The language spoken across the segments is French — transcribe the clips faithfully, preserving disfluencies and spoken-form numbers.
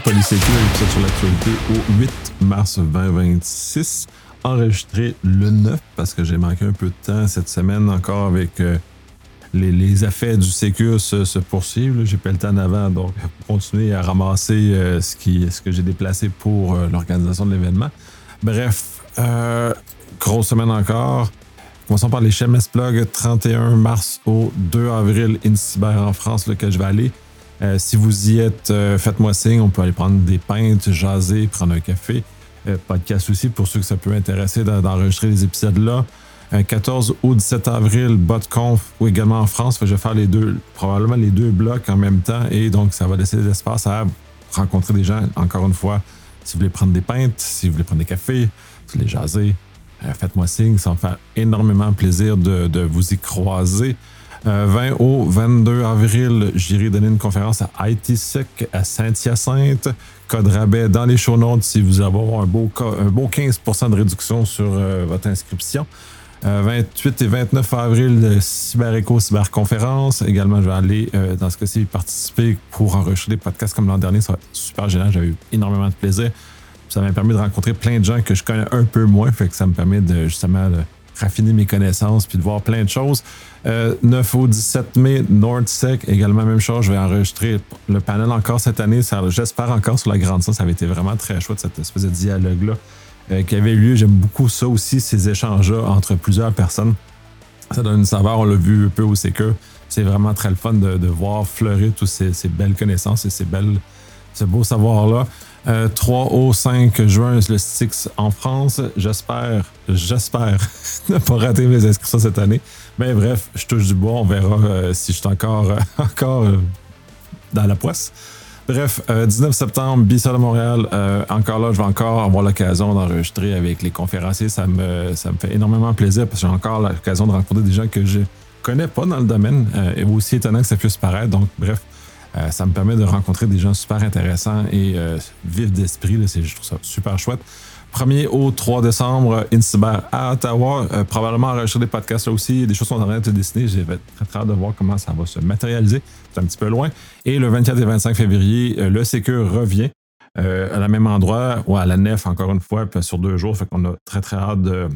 Polysécure, épisode sur l'actualité au huit mars vingt vingt-six, enregistré le neuf parce que j'ai manqué un peu de temps cette semaine encore avec euh, les, les effets du Sécure se, se poursuivent. Là. J'ai pas le temps d'avant, donc continuer à ramasser euh, ce, qui, ce que j'ai déplacé pour euh, l'organisation de l'événement. Bref, euh, grosse semaine encore. Commençons par les H M S Plug, trente et un mars au deux avril, InCyber en France, lequel je vais aller. Euh, si vous y êtes, euh, faites-moi signe, on peut aller prendre des pintes, jaser, prendre un café. Euh, podcast aussi, pour ceux que ça peut intéresser d'enregistrer les épisodes là. Euh, quatorze au dix-sept avril, BotConf, ou également en France. Je vais faire les deux, probablement les deux blocs en même temps, et donc ça va laisser de l'espace à rencontrer des gens, encore une fois. Si vous voulez prendre des pintes, si vous voulez prendre des cafés, si vous voulez jaser, euh, faites-moi signe, ça va me faire énormément plaisir de, de vous y croiser. Euh, vingt au vingt-deux avril, j'irai donner une conférence à I T Sec à Saint-Hyacinthe. Code rabais dans les show notes si vous avez un beau, un beau quinze pour cent de réduction sur euh, votre inscription. Euh, vingt-huit et vingt-neuf avril, CyberEcho, Cyberconférence. Également, je vais aller, euh, dans ce cas-ci, participer pour enregistrer des podcasts comme l'an dernier. Ça va être super génial. J'avais eu énormément de plaisir. Ça m'a permis de rencontrer plein de gens que je connais un peu moins. Fait que ça me permet de justement de raffiner mes connaissances puis de voir plein de choses. Euh, neuf au dix-sept mai, NordSec, également même chose. Je vais enregistrer le panel encore cette année. Ça, j'espère encore sur la grande salle. Ça avait été vraiment très chouette, cette espèce de dialogue-là euh, qui avait eu lieu. J'aime beaucoup ça aussi, ces échanges-là entre plusieurs personnes. Ça donne une saveur. On l'a vu un peu au Sécure. C'est vraiment très le fun de, de voir fleurir toutes ces, ces belles connaissances et ces belles, ce beau savoir-là. Euh, trois au cinq juin, le Styx en France. J'espère, j'espère ne pas rater mes inscriptions cette année. Mais bref, je touche du bois. On verra euh, si je suis encore, euh, encore euh, dans la poisse. Bref, euh, dix-neuf septembre, B-Side de Montréal. Euh, encore là, je vais encore avoir l'occasion d'enregistrer avec les conférenciers. Ça me, ça me fait énormément plaisir parce que j'ai encore l'occasion de rencontrer des gens que je connais pas dans le domaine. Euh, et aussi étonnant que ça puisse paraître. Donc, bref. Euh, ça me permet de rencontrer des gens super intéressants et euh, vifs d'esprit. Là, c'est, je trouve ça super chouette. premier au trois décembre, InCyber à Ottawa. Euh, probablement enregistrer des podcasts là aussi. Des choses sont en train de se dessiner. J'ai très très hâte de voir comment ça va se matérialiser. C'est un petit peu loin. Et le vingt-quatre et vingt-cinq février, euh, le Sécure revient euh, à la même endroit, ou à la Nef, encore une fois, puis sur deux jours. Fait qu'on a très très hâte de,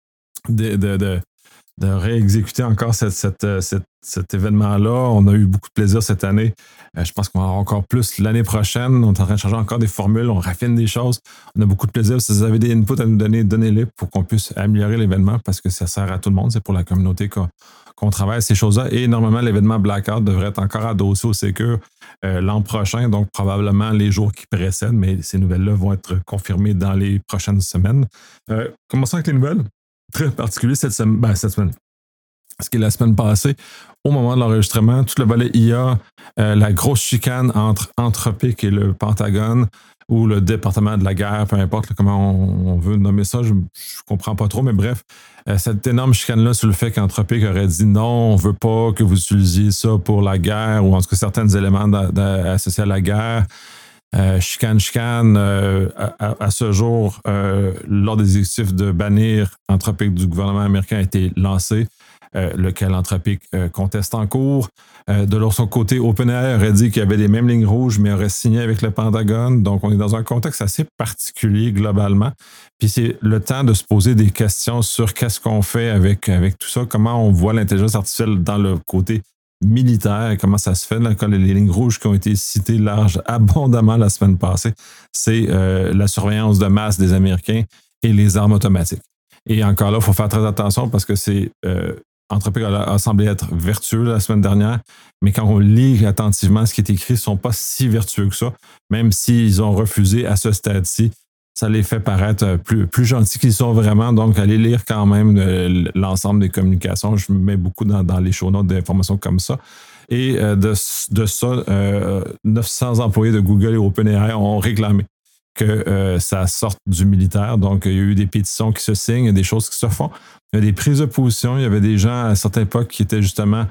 de, de, de de réexécuter encore cette, cette, cette, cet événement-là. On a eu beaucoup de plaisir cette année. Euh, je pense qu'on va avoir encore plus l'année prochaine. On est en train de changer encore des formules, on raffine des choses. On a beaucoup de plaisir. Si vous avez des inputs à nous donner, donnez-les pour qu'on puisse améliorer l'événement parce que ça sert à tout le monde. C'est pour la communauté qu'on, qu'on travaille ces choses-là. Et normalement, l'événement Blackout devrait être encore adossé au Sécure euh, l'an prochain, donc probablement les jours qui précèdent, mais ces nouvelles-là vont être confirmées dans les prochaines semaines. Euh, commençons avec les nouvelles. Très particulier cette semaine, ben, cette semaine, ce qui est la semaine passée, au moment de l'enregistrement, tout le volet I A, euh, la grosse chicane entre Anthropic et le Pentagone, ou le département de la guerre, peu importe là, comment on, on veut nommer ça, je ne comprends pas trop, mais bref, euh, cette énorme chicane-là sur le fait qu'Anthropic aurait dit non, on ne veut pas que vous utilisiez ça pour la guerre, ou en tout cas certains éléments d'a, d'a, associés à la guerre. Euh, chicane, chicane, euh, à, à ce jour, euh, l'ordre exécutif de bannir Anthropic du gouvernement américain a été lancé, euh, lequel Anthropic euh, conteste en cours. Euh, de leur son côté, OpenAI aurait dit qu'il y avait les mêmes lignes rouges, mais aurait signé avec le Pentagone. Donc, on est dans un contexte assez particulier globalement. Puis, c'est le temps de se poser des questions sur qu'est-ce qu'on fait avec, avec tout ça, comment on voit l'intelligence artificielle dans le côté militaire, comment ça se fait, là, quand les lignes rouges qui ont été citées large abondamment la semaine passée, c'est euh, la surveillance de masse des Américains et les armes automatiques. Et encore là, il faut faire très attention parce que c'est euh, Anthropic a, a semblé être vertueux la semaine dernière, mais quand on lit attentivement ce qui est écrit, ils ne sont pas si vertueux que ça, même s'ils ont refusé à ce stade-ci. Ça les fait paraître plus, plus gentils qu'ils sont vraiment. Donc, allez lire quand même euh, l'ensemble des communications. Je mets beaucoup dans, dans les show notes d'informations comme ça. Et euh, de, de ça, euh, neuf cents employés de Google et OpenAI ont réclamé que euh, ça sorte du militaire. Donc, il y a eu des pétitions qui se signent, il y a des choses qui se font. Il y a des prises de position. Il y avait des gens à certaines époques qui étaient justement...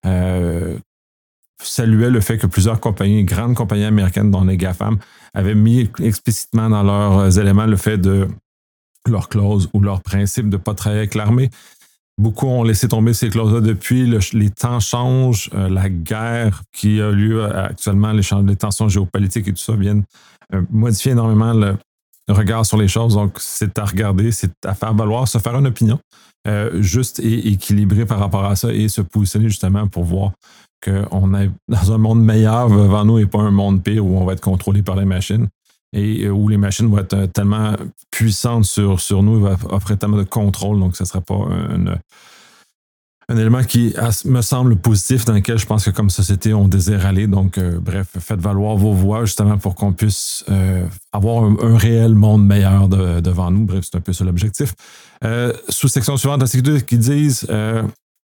Euh, saluaient le fait que plusieurs compagnies, grandes compagnies américaines, dont les GAFAM, avaient mis explicitement dans leurs éléments le fait de leur clause ou leur principe de ne pas travailler avec l'armée. beaucoup ont laissé tomber ces clauses-là depuis. Le, les temps changent. Euh, la guerre qui a lieu actuellement, les, les tensions géopolitiques et tout ça viennent euh, modifier énormément le regard sur les choses. Donc, c'est à regarder, c'est à faire valoir, se faire une opinion euh, juste et équilibrée par rapport à ça et se positionner justement pour voir qu'on est dans un monde meilleur devant nous et pas un monde pire où on va être contrôlé par les machines et où les machines vont être tellement puissantes sur, sur nous, vont offrir tellement de contrôle. Donc, ce ne sera pas un, un élément qui me semble positif dans lequel je pense que comme société, on désire aller. Donc, euh, bref, faites valoir vos voix justement pour qu'on puisse euh, avoir un, un réel monde meilleur de, devant nous. Bref, c'est un peu ça l'objectif. Euh, sous-section suivante de la sécurité qui disent... Euh,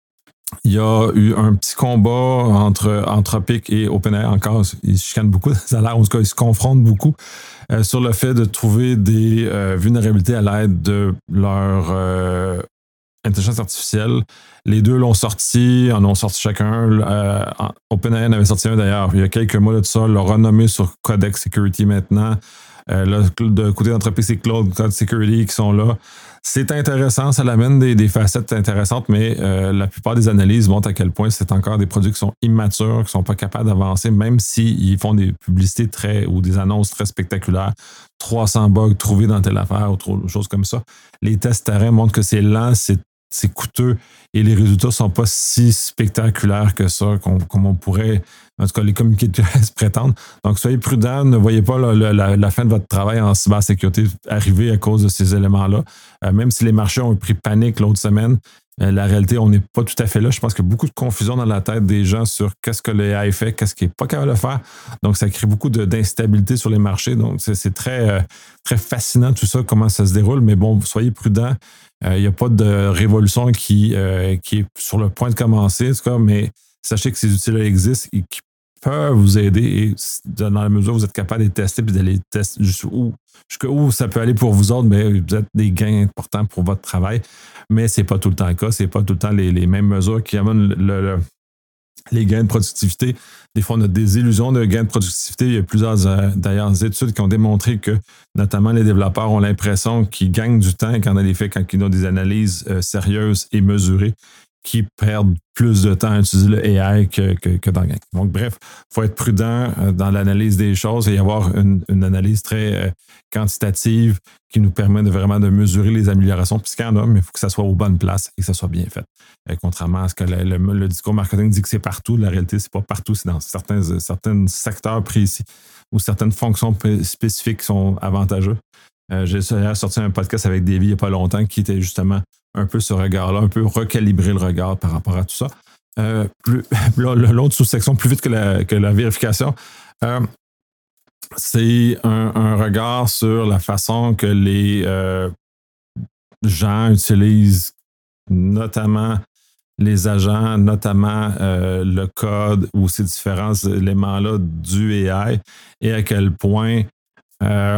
il y a eu un petit combat entre Anthropic et OpenAI encore. Ils se chicanent beaucoup, ça a l'air, en tout cas, ils se confrontent beaucoup euh, sur le fait de trouver des euh, vulnérabilités à l'aide de leur euh, intelligence artificielle. Les deux l'ont sorti, en ont sorti chacun. Euh, OpenAI en avait sorti un d'ailleurs il y a quelques mois de ça, l'a renommé sur Codex Security maintenant. Euh, là, de côté d'Anthropic, c'est Cloud Code Security qui sont là. C'est intéressant, ça l'amène des, des facettes intéressantes, mais euh, la plupart des analyses montrent à quel point c'est encore des produits qui sont immatures, qui ne sont pas capables d'avancer, même s'ils font des publicités très ou des annonces très spectaculaires. trois cents bugs trouvés dans telle affaire ou trop, choses comme ça. Les tests terrain montrent que c'est lent, c'est, c'est coûteux et les résultats ne sont pas si spectaculaires que ça, qu'on, comme on pourrait, en tout cas, les communiqués de presse prétendent. Donc, soyez prudents, ne voyez pas la, la, la fin de votre travail en cybersécurité arriver à cause de ces éléments-là. Euh, même si les marchés ont pris panique l'autre semaine, euh, la réalité, on n'est pas tout à fait là. Je pense qu'il y a beaucoup de confusion dans la tête des gens sur qu'est-ce que l'A I fait, qu'est-ce qu'il n'est pas capable de faire. Donc, ça crée beaucoup de, d'instabilité sur les marchés. Donc, c'est, c'est très, euh, très fascinant tout ça, comment ça se déroule. Mais bon, soyez prudents. Il euh, n'y a pas de révolution qui, euh, qui est sur le point de commencer, en tout cas, mais sachez que ces outils-là existent et qui peuvent vous aider et dans la mesure où vous êtes capable de les tester et d'aller tester jusqu'où, jusqu'où ça peut aller pour vous autres, mais vous êtes des gains importants pour votre travail. Mais ce n'est pas tout le temps le cas. Ce n'est pas tout le temps les, les mêmes mesures qui amènent le, le, les gains de productivité. Des fois, on a des illusions de gains de productivité. Il y a plusieurs euh, d'ailleurs études qui ont démontré que notamment les développeurs ont l'impression qu'ils gagnent du temps quand, en effet, quand ils ont des analyses euh, sérieuses et mesurées, qui perdent plus de temps à utiliser le A I que, que, que dans le gain. Donc, bref, il faut être prudent dans l'analyse des choses et avoir une, une analyse très euh, quantitative qui nous permet de vraiment de mesurer les améliorations, puisqu'il y en a, mais il faut que ça soit aux bonnes places et que ça soit bien fait. Euh, contrairement à ce que le, le, le discours marketing dit que c'est partout, la réalité, c'est pas partout, c'est dans certains, certains secteurs précis ou certaines fonctions spécifiques qui sont avantageux. Euh, j'ai sorti un podcast avec Davy il n'y a pas longtemps qui était justement un peu ce regard-là, un peu recalibrer le regard par rapport à tout ça. Euh, plus, l'autre sous-section, plus vite que la, que la vérification, euh, c'est un, un regard sur la façon que les euh, gens utilisent notamment les agents, notamment euh, le code ou ces différents éléments-là du A I et à quel point euh,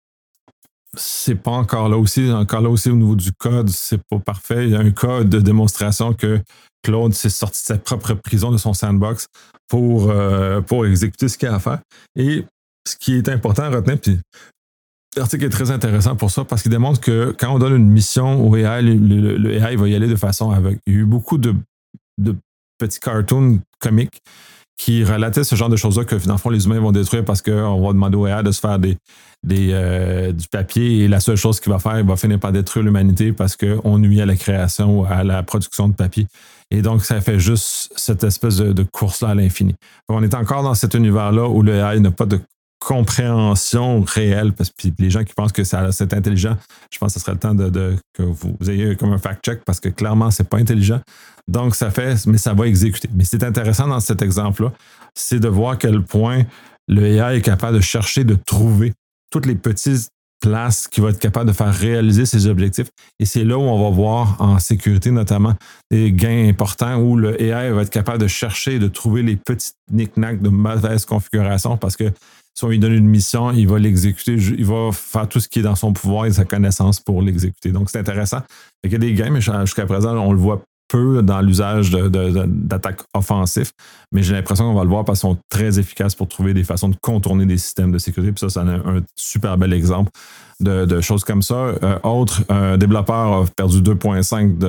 c'est pas encore là aussi. Encore là aussi, au niveau du code, c'est pas parfait. Il y a un cas de démonstration que Claude s'est sorti de sa propre prison, de son sandbox, pour, euh, pour exécuter ce qu'il a à faire. Et ce qui est important à retenir, puis l'article est très intéressant pour ça, parce qu'il démontre que quand on donne une mission au A I, le, le, le A I va y aller de façon aveugle. Il y a eu beaucoup de, de petits cartoons comiques qui relataient ce genre de choses-là que, dans le fond, les humains vont détruire parce qu'on va demander au A I de se faire des, des, euh, du papier et la seule chose qu'il va faire, il va finir par détruire l'humanité parce qu'on nuit à la création, à la production de papier. Et donc, ça fait juste cette espèce de, de course-là à l'infini. On est encore dans cet univers-là où le A I n'a pas de compréhension réelle, parce que les gens qui pensent que ça, c'est intelligent, je pense que ce serait le temps de, de, que vous ayez comme un fact-check, parce que clairement, c'est pas intelligent. Donc, ça fait, mais ça va exécuter. Mais c'est intéressant dans cet exemple-là, c'est de voir à quel point le A I est capable de chercher, de trouver toutes les petites places qui vont être capables de faire réaliser ses objectifs. Et c'est là où on va voir en sécurité notamment des gains importants où le A I va être capable de chercher et de trouver les petits knick-knacks de mauvaise configuration parce que si on lui donne une mission, il va l'exécuter, il va faire tout ce qui est dans son pouvoir et sa connaissance pour l'exécuter. Donc, c'est intéressant. Il y a des gains, mais jusqu'à présent, on le voit peu dans l'usage de, de, de, d'attaques offensives, mais j'ai l'impression qu'on va le voir parce qu'ils sont très efficaces pour trouver des façons de contourner des systèmes de sécurité. Puis ça, c'est un, un super bel exemple de, de choses comme ça. Euh, autre, un développeur a perdu deux virgule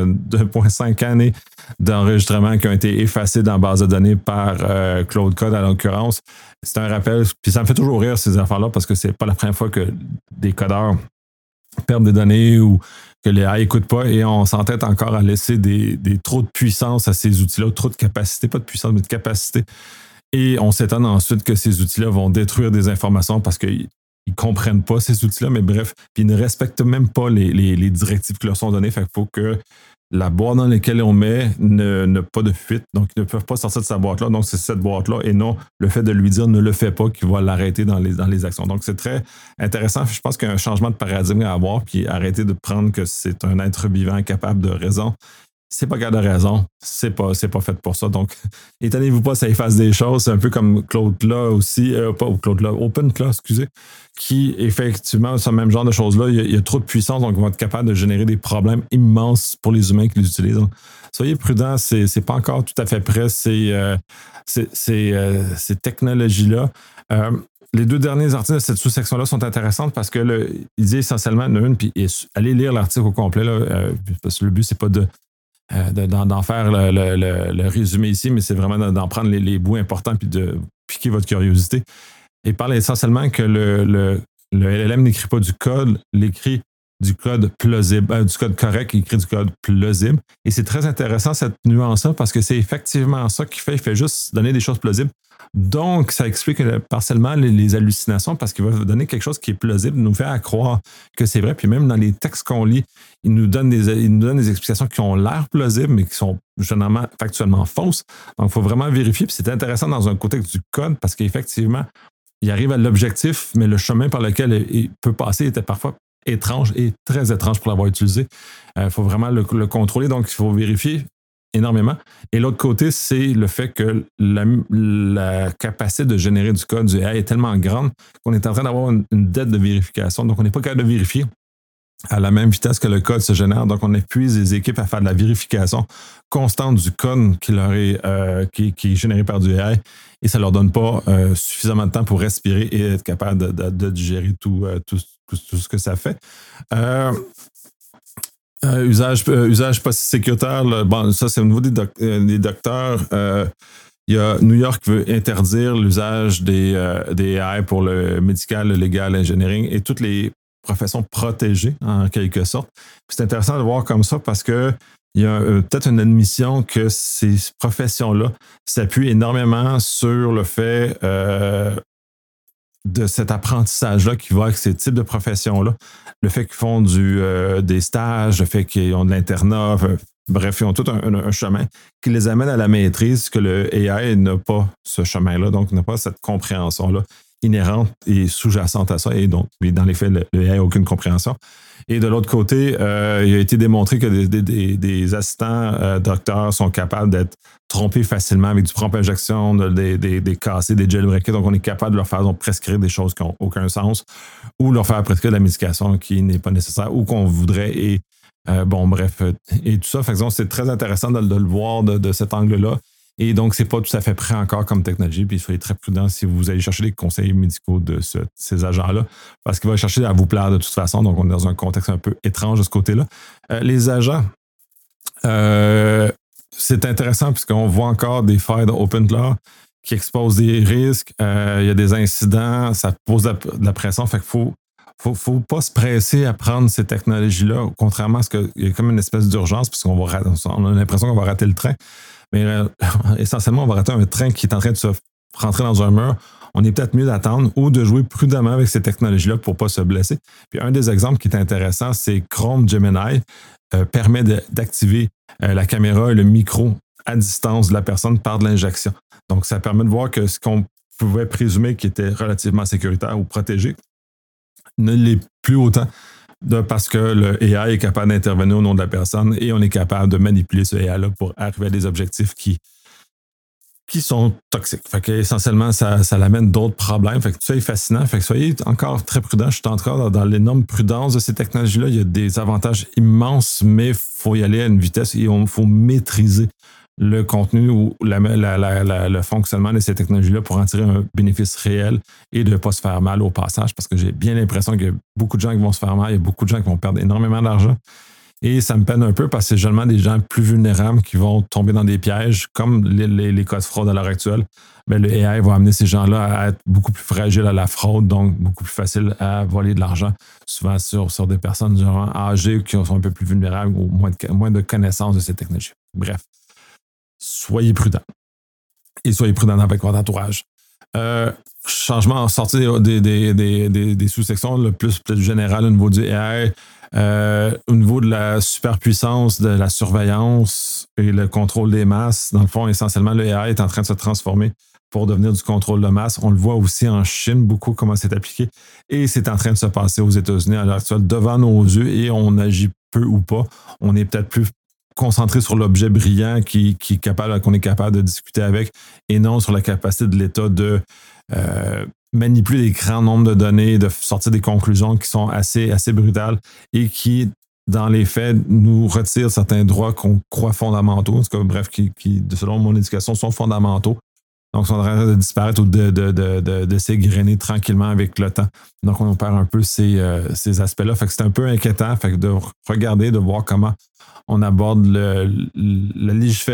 cinq années d'enregistrement qui ont été effacés dans la base de données par euh, Claude Code, à l'occurrence. C'est un rappel, puis ça me fait toujours rire ces affaires-là parce que c'est pas la première fois que des codeurs perdent des données ou que les A I n'écoutent pas et on s'entête encore à laisser des, des trop de puissance à ces outils-là, trop de capacité, pas de puissance, mais de capacité. Et on s'étonne ensuite que ces outils-là vont détruire des informations parce qu'ils ne comprennent pas ces outils-là, mais bref, puis ils ne respectent même pas les, les, les directives qui leur sont données. Fait qu'il faut que la boîte dans laquelle on met ne, ne pas de fuite. Donc, ils ne peuvent pas sortir de sa boîte-là. Donc, c'est cette boîte-là et non le fait de lui dire ne le fais pas qui va l'arrêter dans les, dans les actions. Donc, c'est très intéressant. Je pense qu'il y a un changement de paradigme à avoir puis arrêter de prendre que c'est un être vivant capable de raison. C'est pas capable de raison. C'est pas, c'est pas fait pour ça. Donc, étonnez-vous pas, ça efface des choses. C'est un peu comme Claude-là aussi, euh, pas Claude-là, OpenClaw, excusez, qui, effectivement, ce même genre de choses-là, il y, a, il y a trop de puissance, donc ils vont être capables de générer des problèmes immenses pour les humains qui les utilisent. Donc, soyez prudents, c'est, c'est pas encore tout à fait prêt, ces, euh, ces, ces, euh, ces technologies-là. Euh, Les deux derniers articles de cette sous-section-là sont intéressantes parce que le, il dit essentiellement une, puis allez lire l'article au complet, là, euh, parce que le but, c'est pas de Euh, de, d'en, d'en faire le, le, le, le résumé ici, mais c'est vraiment d'en prendre les, les bouts importants puis de piquer votre curiosité. Il parle essentiellement que le, le, le L L M n'écrit pas du code, il écrit du code plausible, euh, du code correct, il écrit du code plausible. Et c'est très intéressant cette nuance-là parce que c'est effectivement ça qu'il fait. Il fait juste donner des choses plausibles. Donc, ça explique partiellement les, les hallucinations parce qu'il va donner quelque chose qui est plausible, nous faire croire que c'est vrai. Puis même dans les textes qu'on lit, il nous donne des, il nous donne des explications qui ont l'air plausibles, mais qui sont généralement factuellement fausses. Donc, il faut vraiment vérifier. Puis c'est intéressant dans un contexte du code parce qu'effectivement, il arrive à l'objectif, mais le chemin par lequel il peut passer était parfois étrange et très étrange pour l'avoir utilisé. Il euh, faut vraiment le, le contrôler. Donc, il faut vérifier énormément. Et l'autre côté, c'est le fait que la, la capacité de générer du code du A I est tellement grande qu'on est en train d'avoir une, une dette de vérification. Donc, on n'est pas capable de vérifier à la même vitesse que le code se génère. Donc, on épuise les équipes à faire de la vérification constante du code qui, leur est, euh, qui, qui est généré par du A I et ça ne leur donne pas euh, suffisamment de temps pour respirer et être capable de, de, de digérer tout, euh, tout, tout, tout ce que ça fait. Euh, Euh, usage, euh, usage pas sécuritaire, là, bon, ça c'est au niveau des, doc- euh, des docteurs. Euh, il y a New York qui veut interdire l'usage des, euh, des A I pour le médical, le légal, l'engineering et toutes les professions protégées en quelque sorte. Puis c'est intéressant de voir comme ça parce que il y a euh, peut-être une admission que ces professions-là s'appuient énormément sur le fait euh, de cet apprentissage-là qui va avec ces types de professions-là. Le fait qu'ils font du, euh, des stages, le fait qu'ils ont de l'internat, euh, bref, ils ont tout un, un, un chemin qui les amène à la maîtrise, que le A I n'a pas ce chemin-là, donc n'a pas cette compréhension-là inhérente et sous-jacente à ça, et donc, dans les faits, le, le A I n'a aucune compréhension. Et de l'autre côté, euh, il a été démontré que des, des, des assistants euh, docteurs sont capables d'être trompés facilement avec du prompt injection, de, des, des, des cassés, des jailbreakés. Donc, on est capable de leur faire donc, prescrire des choses qui n'ont aucun sens ou leur faire prescrire de la médication qui n'est pas nécessaire ou qu'on voudrait. Et euh, bon, bref, et tout ça. Fait que, donc, c'est très intéressant de, de le voir de, de cet angle-là. Et donc, c'est pas tout à fait prêt encore comme technologie. Puis, soyez très prudents si vous allez chercher des conseils médicaux de ce, ces agents-là, parce qu'il va chercher à vous plaire de toute façon. Donc, on est dans un contexte un peu étrange de ce côté-là. Euh, les agents, euh, c'est intéressant puisqu'on voit encore des failles de OpenClaw qui exposent des risques. Euh, il y a des incidents, ça pose de la, de la pression. Fait qu'il faut Faut, faut pas se presser à prendre ces technologies-là, contrairement à ce qu'il y a comme une espèce d'urgence, parce qu'on va, on a l'impression qu'on va rater le train. Mais euh, essentiellement, on va rater un train qui est en train de se rentrer dans un mur. On est peut-être mieux d'attendre ou de jouer prudemment avec ces technologies-là pour ne pas se blesser. Puis un des exemples qui est intéressant, c'est Chrome Gemini euh, permet de, d'activer euh, la caméra et le micro à distance de la personne par de l'injection. Donc, ça permet de voir que ce qu'on pouvait présumer qui était relativement sécuritaire ou protégé ne l'est plus autant de, parce que le A I est capable d'intervenir au nom de la personne et on est capable de manipuler ce A I-là pour arriver à des objectifs qui, qui sont toxiques. Fait que essentiellement, ça, ça l'amène d'autres problèmes. Fait que tout ça est fascinant. Fait que soyez encore très prudents. Je suis encore dans, dans l'énorme prudence de ces technologies-là. Il y a des avantages immenses, mais il faut y aller à une vitesse et il faut maîtriser le contenu ou la, la, la, la, le fonctionnement de ces technologies-là pour en tirer un bénéfice réel et de ne pas se faire mal au passage, parce que j'ai bien l'impression qu'il y a beaucoup de gens qui vont se faire mal, il y a beaucoup de gens qui vont perdre énormément d'argent. Et ça me peine un peu parce que c'est généralement des gens plus vulnérables qui vont tomber dans des pièges, comme les, les, les cas de fraude à l'heure actuelle. Mais le A I va amener ces gens-là à être beaucoup plus fragiles à la fraude, donc beaucoup plus facile à voler de l'argent, souvent sur, sur des personnes généralement âgées qui sont un peu plus vulnérables ou moins de, moins de connaissances de ces technologies. Bref, soyez prudents. Et soyez prudents avec votre entourage. Euh, changement en sortie des, des, des, des, des sous-sections, le plus, plus général au niveau du A I. Euh, au niveau de la superpuissance, de la surveillance et le contrôle des masses, dans le fond, essentiellement, le A I est en train de se transformer pour devenir du contrôle de masse. On le voit aussi en Chine, beaucoup comment c'est appliqué. Et c'est en train de se passer aux États-Unis à l'heure actuelle, devant nos yeux, et on agit peu ou pas. On est peut-être plus concentré sur l'objet brillant qui, qui est capable, qu'on est capable de discuter avec, et non sur la capacité de l'État de euh, manipuler des grands nombres de données, de sortir des conclusions qui sont assez, assez brutales et qui, dans les faits, nous retirent certains droits qu'on croit fondamentaux, en tout cas, bref, qui, qui, selon mon éducation, sont fondamentaux. Donc, ils sont en train de disparaître ou de, de, de, de, de s'égrener tranquillement avec le temps. Donc, on perd un peu ces, euh, ces aspects-là. Fait que c'est un peu inquiétant. Fait que de regarder, de voir comment on aborde le, le,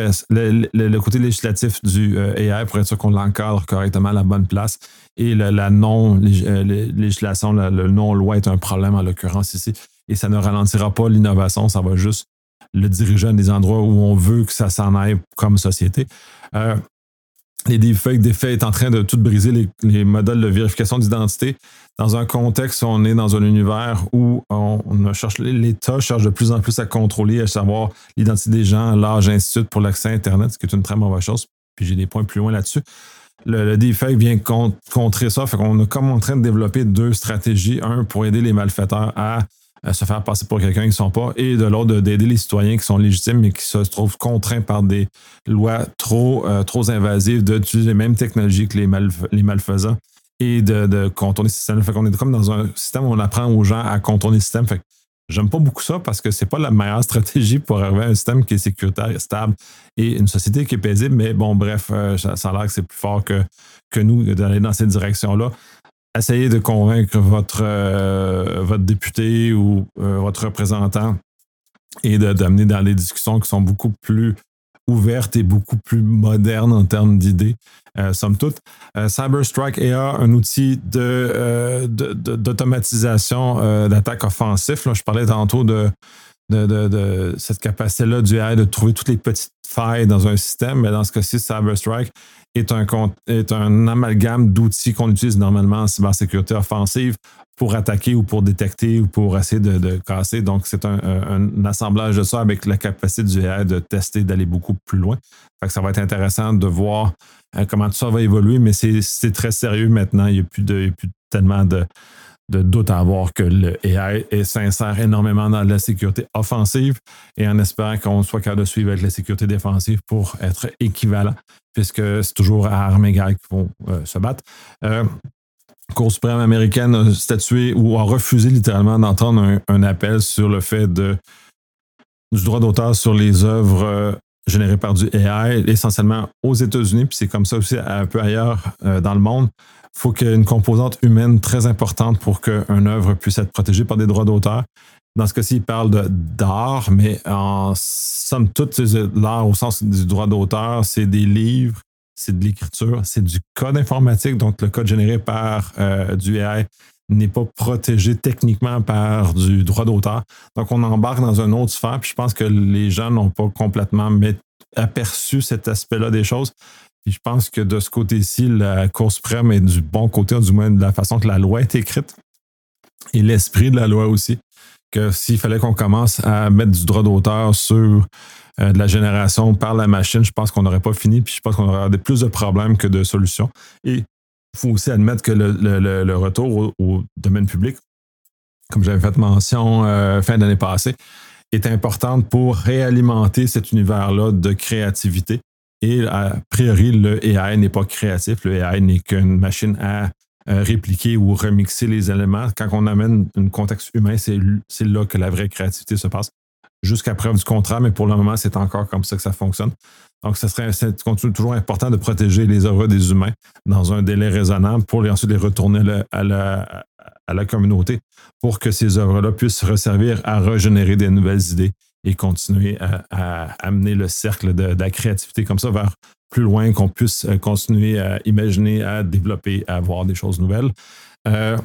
le, le, le côté législatif du euh, A I pour être sûr qu'on l'encadre correctement à la bonne place. Et le, la non-législation, le, le non-loi est un problème en l'occurrence ici. Et ça ne ralentira pas l'innovation, ça va juste le diriger à des endroits où on veut que ça s'en aille comme société. Euh, les deepfakes, d'effet est en train de tout briser les, les modèles de vérification d'identité. Dans un contexte où on est dans un univers où on, on cherche, l'État cherche de plus en plus à contrôler, à savoir l'identité des gens, l'âge, ainsi de suite pour l'accès à Internet, ce qui est une très mauvaise chose. Puis j'ai des points plus loin là-dessus. Le, le deepfake vient contre, contrer ça. Fait qu'on est comme en train de développer deux stratégies. Un, pour aider les malfaiteurs à, à se faire passer pour quelqu'un qui ne sont pas, et de l'autre, d'aider les citoyens qui sont légitimes mais qui se trouvent contraints par des lois trop, euh, trop invasives d'utiliser les mêmes technologies que les, malf- les malfaisants et de, de contourner ce système. Fait qu'on est comme dans un système où on apprend aux gens à contourner le système. Fait que j'aime pas beaucoup ça parce que c'est pas la meilleure stratégie pour arriver à un système qui est sécuritaire et stable et une société qui est paisible. Mais bon, bref, euh, ça, ça a l'air que c'est plus fort que, que nous d'aller dans cette direction-là. Essayez de convaincre votre, euh, votre député ou euh, votre représentant et de, d'amener dans des discussions qui sont beaucoup plus ouvertes et beaucoup plus modernes en termes d'idées, euh, somme toute. Euh, CyberStrike A I, un outil de, euh, de, de, d'automatisation euh, d'attaque offensif. Là, je parlais tantôt de, de, de, de cette capacité-là du A I de trouver toutes les petites failles dans un système, mais dans ce cas-ci, CyberStrike est un, est un amalgame d'outils qu'on utilise normalement en cybersécurité offensive pour attaquer ou pour détecter ou pour essayer de, de casser. Donc, c'est un, un, un assemblage de ça avec la capacité du A I de tester, d'aller beaucoup plus loin. Fait que ça va être intéressant de voir euh, comment tout ça va évoluer, mais c'est, c'est très sérieux maintenant. Il n'y a plus, de, il y a plus tellement de, de doute à avoir que le A I est sincère énormément dans la sécurité offensive et en espérant qu'on soit capable de suivre avec la sécurité défensive pour être équivalent, puisque c'est toujours à armes égales qu'ils vont euh, se battre. Euh, Cour suprême américaine a statué ou a refusé littéralement d'entendre un, un appel sur le fait de, du droit d'auteur sur les œuvres euh, générées par du A I, essentiellement aux États-Unis, puis c'est comme ça aussi un peu ailleurs euh, dans le monde. Il faut qu'il y ait une composante humaine très importante pour qu'une œuvre puisse être protégée par des droits d'auteur. Dans ce cas-ci, il parle de, d'art, mais en somme toute, l'art au sens du droit d'auteur, c'est des livres, c'est de l'écriture, c'est du code informatique, donc le code généré par euh, du A I n'est pas protégé techniquement par du droit d'auteur. Donc, on embarque dans une autre sphère, puis je pense que les gens n'ont pas complètement aperçu cet aspect-là des choses. Puis je pense que de ce côté-ci, la Cour suprême est du bon côté, du moins de la façon que la loi est écrite et l'esprit de la loi aussi. Que s'il fallait qu'on commence à mettre du droit d'auteur sur euh, de la génération par la machine, je pense qu'on n'aurait pas fini, puis je pense qu'on aurait plus de problèmes que de solutions. Et il faut aussi admettre que le, le, le retour au, au domaine public, comme j'avais fait mention euh, fin d'année passée, est important pour réalimenter cet univers-là de créativité Et a priori, le A I n'est pas créatif. Le A I n'est qu'une machine à euh, répliquer ou remixer les éléments. Quand on amène un contexte humain, c'est, c'est là que la vraie créativité se passe. Jusqu'à preuve du contraire, mais pour le moment, c'est encore comme ça que ça fonctionne. Donc, ce serait c'est toujours important de protéger les œuvres des humains dans un délai raisonnable pour les, ensuite les retourner à la, à, la, à la communauté pour que ces œuvres-là puissent resservir à régénérer des nouvelles idées et continuer à, à amener le cercle de, de la créativité comme ça vers plus loin, qu'on puisse continuer à imaginer, à développer, à avoir des choses nouvelles. Euh,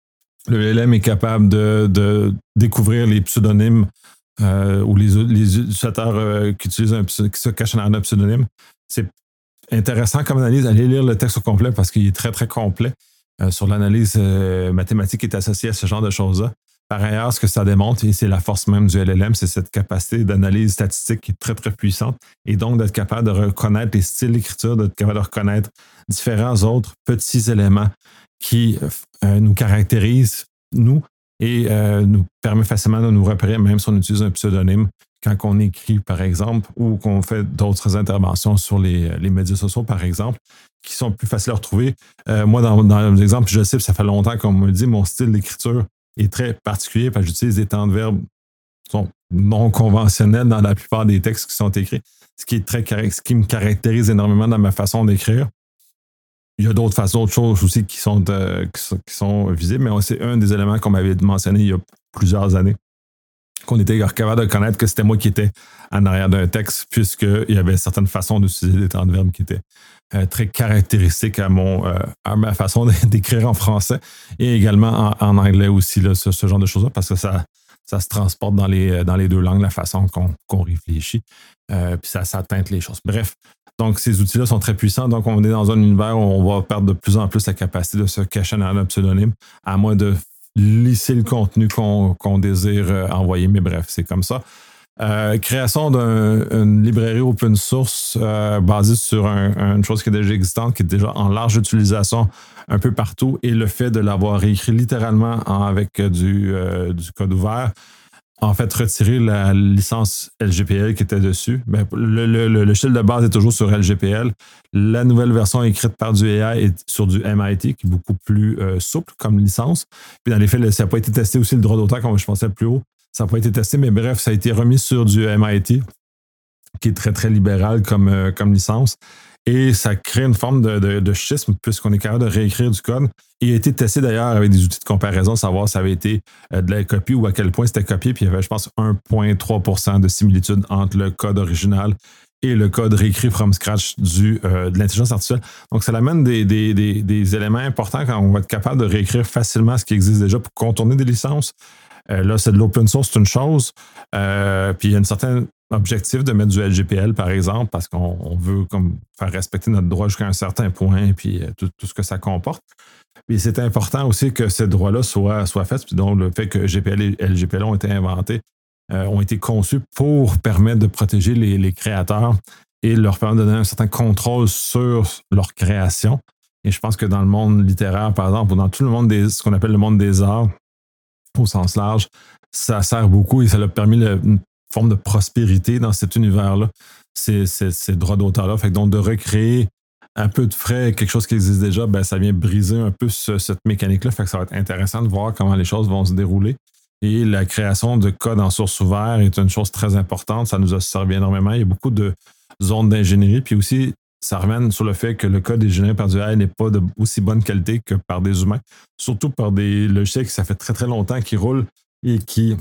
le L M est capable de, de découvrir les pseudonymes Euh, ou les, les utilisateurs euh, qui utilisent un, qui se cachent dans un pseudonyme. C'est intéressant comme analyse. Allez lire le texte au complet parce qu'il est très, très complet euh, sur l'analyse euh, mathématique qui est associée à ce genre de choses-là. Par ailleurs, ce que ça démontre, et c'est la force même du L L M, c'est cette capacité d'analyse statistique qui est très, très puissante et donc d'être capable de reconnaître les styles d'écriture, d'être capable de reconnaître différents autres petits éléments qui euh, nous caractérisent, nous, et euh, nous permet facilement de nous repérer, même si on utilise un pseudonyme, quand on écrit, par exemple, ou qu'on fait d'autres interventions sur les, les médias sociaux, par exemple, qui sont plus faciles à retrouver. Euh, moi, dans, dans les exemples, je sais, ça fait longtemps qu'on me dit, mon style d'écriture est très particulier parce que j'utilise des temps de verbe qui sont non conventionnels dans la plupart des textes qui sont écrits, ce qui, est très, ce qui me caractérise énormément dans ma façon d'écrire. Il y a d'autres façons, d'autres choses aussi qui sont, euh, qui sont, qui sont visibles, mais c'est un des éléments qu'on m'avait mentionné il y a plusieurs années, qu'on était capable de connaître que c'était moi qui étais en arrière d'un texte, puisqu'il y avait certaines façons d'utiliser des temps de verbe qui étaient euh, très caractéristiques à, mon, euh, à ma façon d'écrire en français et également en, en anglais aussi, là, ce, ce genre de choses-là, parce que ça, ça se transporte dans les, dans les deux langues, la façon qu'on, qu'on réfléchit, euh, puis ça, ça teinte les choses. Bref. Donc, ces outils-là sont très puissants. Donc, on est dans un univers où on va perdre de plus en plus la capacité de se cacher dans un pseudonyme, à moins de lisser le contenu qu'on, qu'on désire envoyer. Mais bref, c'est comme ça. Euh, création d'une librairie open source euh, basée sur un, une chose qui est déjà existante, qui est déjà en large utilisation un peu partout, et le fait de l'avoir réécrit littéralement en, avec du, euh, du code ouvert. En fait, retirer la licence L G P L qui était dessus. Ben, le, le, le, le shell de base est toujours sur L G P L. La nouvelle version écrite par du A I est sur du M I T, qui est beaucoup plus euh, souple comme licence. Puis dans les faits, ça n'a pas été testé aussi, le droit d'auteur, comme je pensais plus haut. Ça n'a pas été testé, mais bref, ça a été remis sur du M I T, qui est très, très libéral comme, euh, comme licence. Et ça crée une forme de, de, de schisme puisqu'on est capable de réécrire du code. Et il a été testé d'ailleurs avec des outils de comparaison, savoir si ça avait été de la copie ou à quel point c'était copié. Puis il y avait, je pense, un virgule trois pour cent de similitude entre le code original et le code réécrit from scratch du, euh, de l'intelligence artificielle. Donc, ça amène des, des, des, des éléments importants quand on va être capable de réécrire facilement ce qui existe déjà pour contourner des licences. Euh, là, c'est de l'open source, c'est une chose. Euh, puis il y a une certaine objectif de mettre du L G P L, par exemple, parce qu'on on veut comme faire respecter notre droit jusqu'à un certain point et puis tout, tout ce que ça comporte. Mais c'est important aussi que ces droits-là soient, soient faits. Puis donc, le fait que G P L et L G P L ont été inventés, euh, ont été conçus pour permettre de protéger les, les créateurs et leur permettre de donner un certain contrôle sur leur création. Et je pense que dans le monde littéraire, par exemple, ou dans tout le monde des, ce qu'on appelle le monde des arts, au sens large, ça sert beaucoup et ça a permis le, une forme de prospérité dans cet univers-là, ces, ces, ces droits d'auteur-là. Fait que donc de recréer un peu de frais, quelque chose qui existe déjà, ben, ça vient briser un peu ce, cette mécanique-là. Fait que ça va être intéressant de voir comment les choses vont se dérouler. Et la création de code en source ouverte est une chose très importante. Ça nous a servi énormément. Il y a beaucoup de zones d'ingénierie. Puis aussi, ça ramène sur le fait que le code généré par du A I n'est pas de aussi bonne qualité que par des humains. Surtout par des logiciels qui, ça fait très, très longtemps qu'ils roulent et qui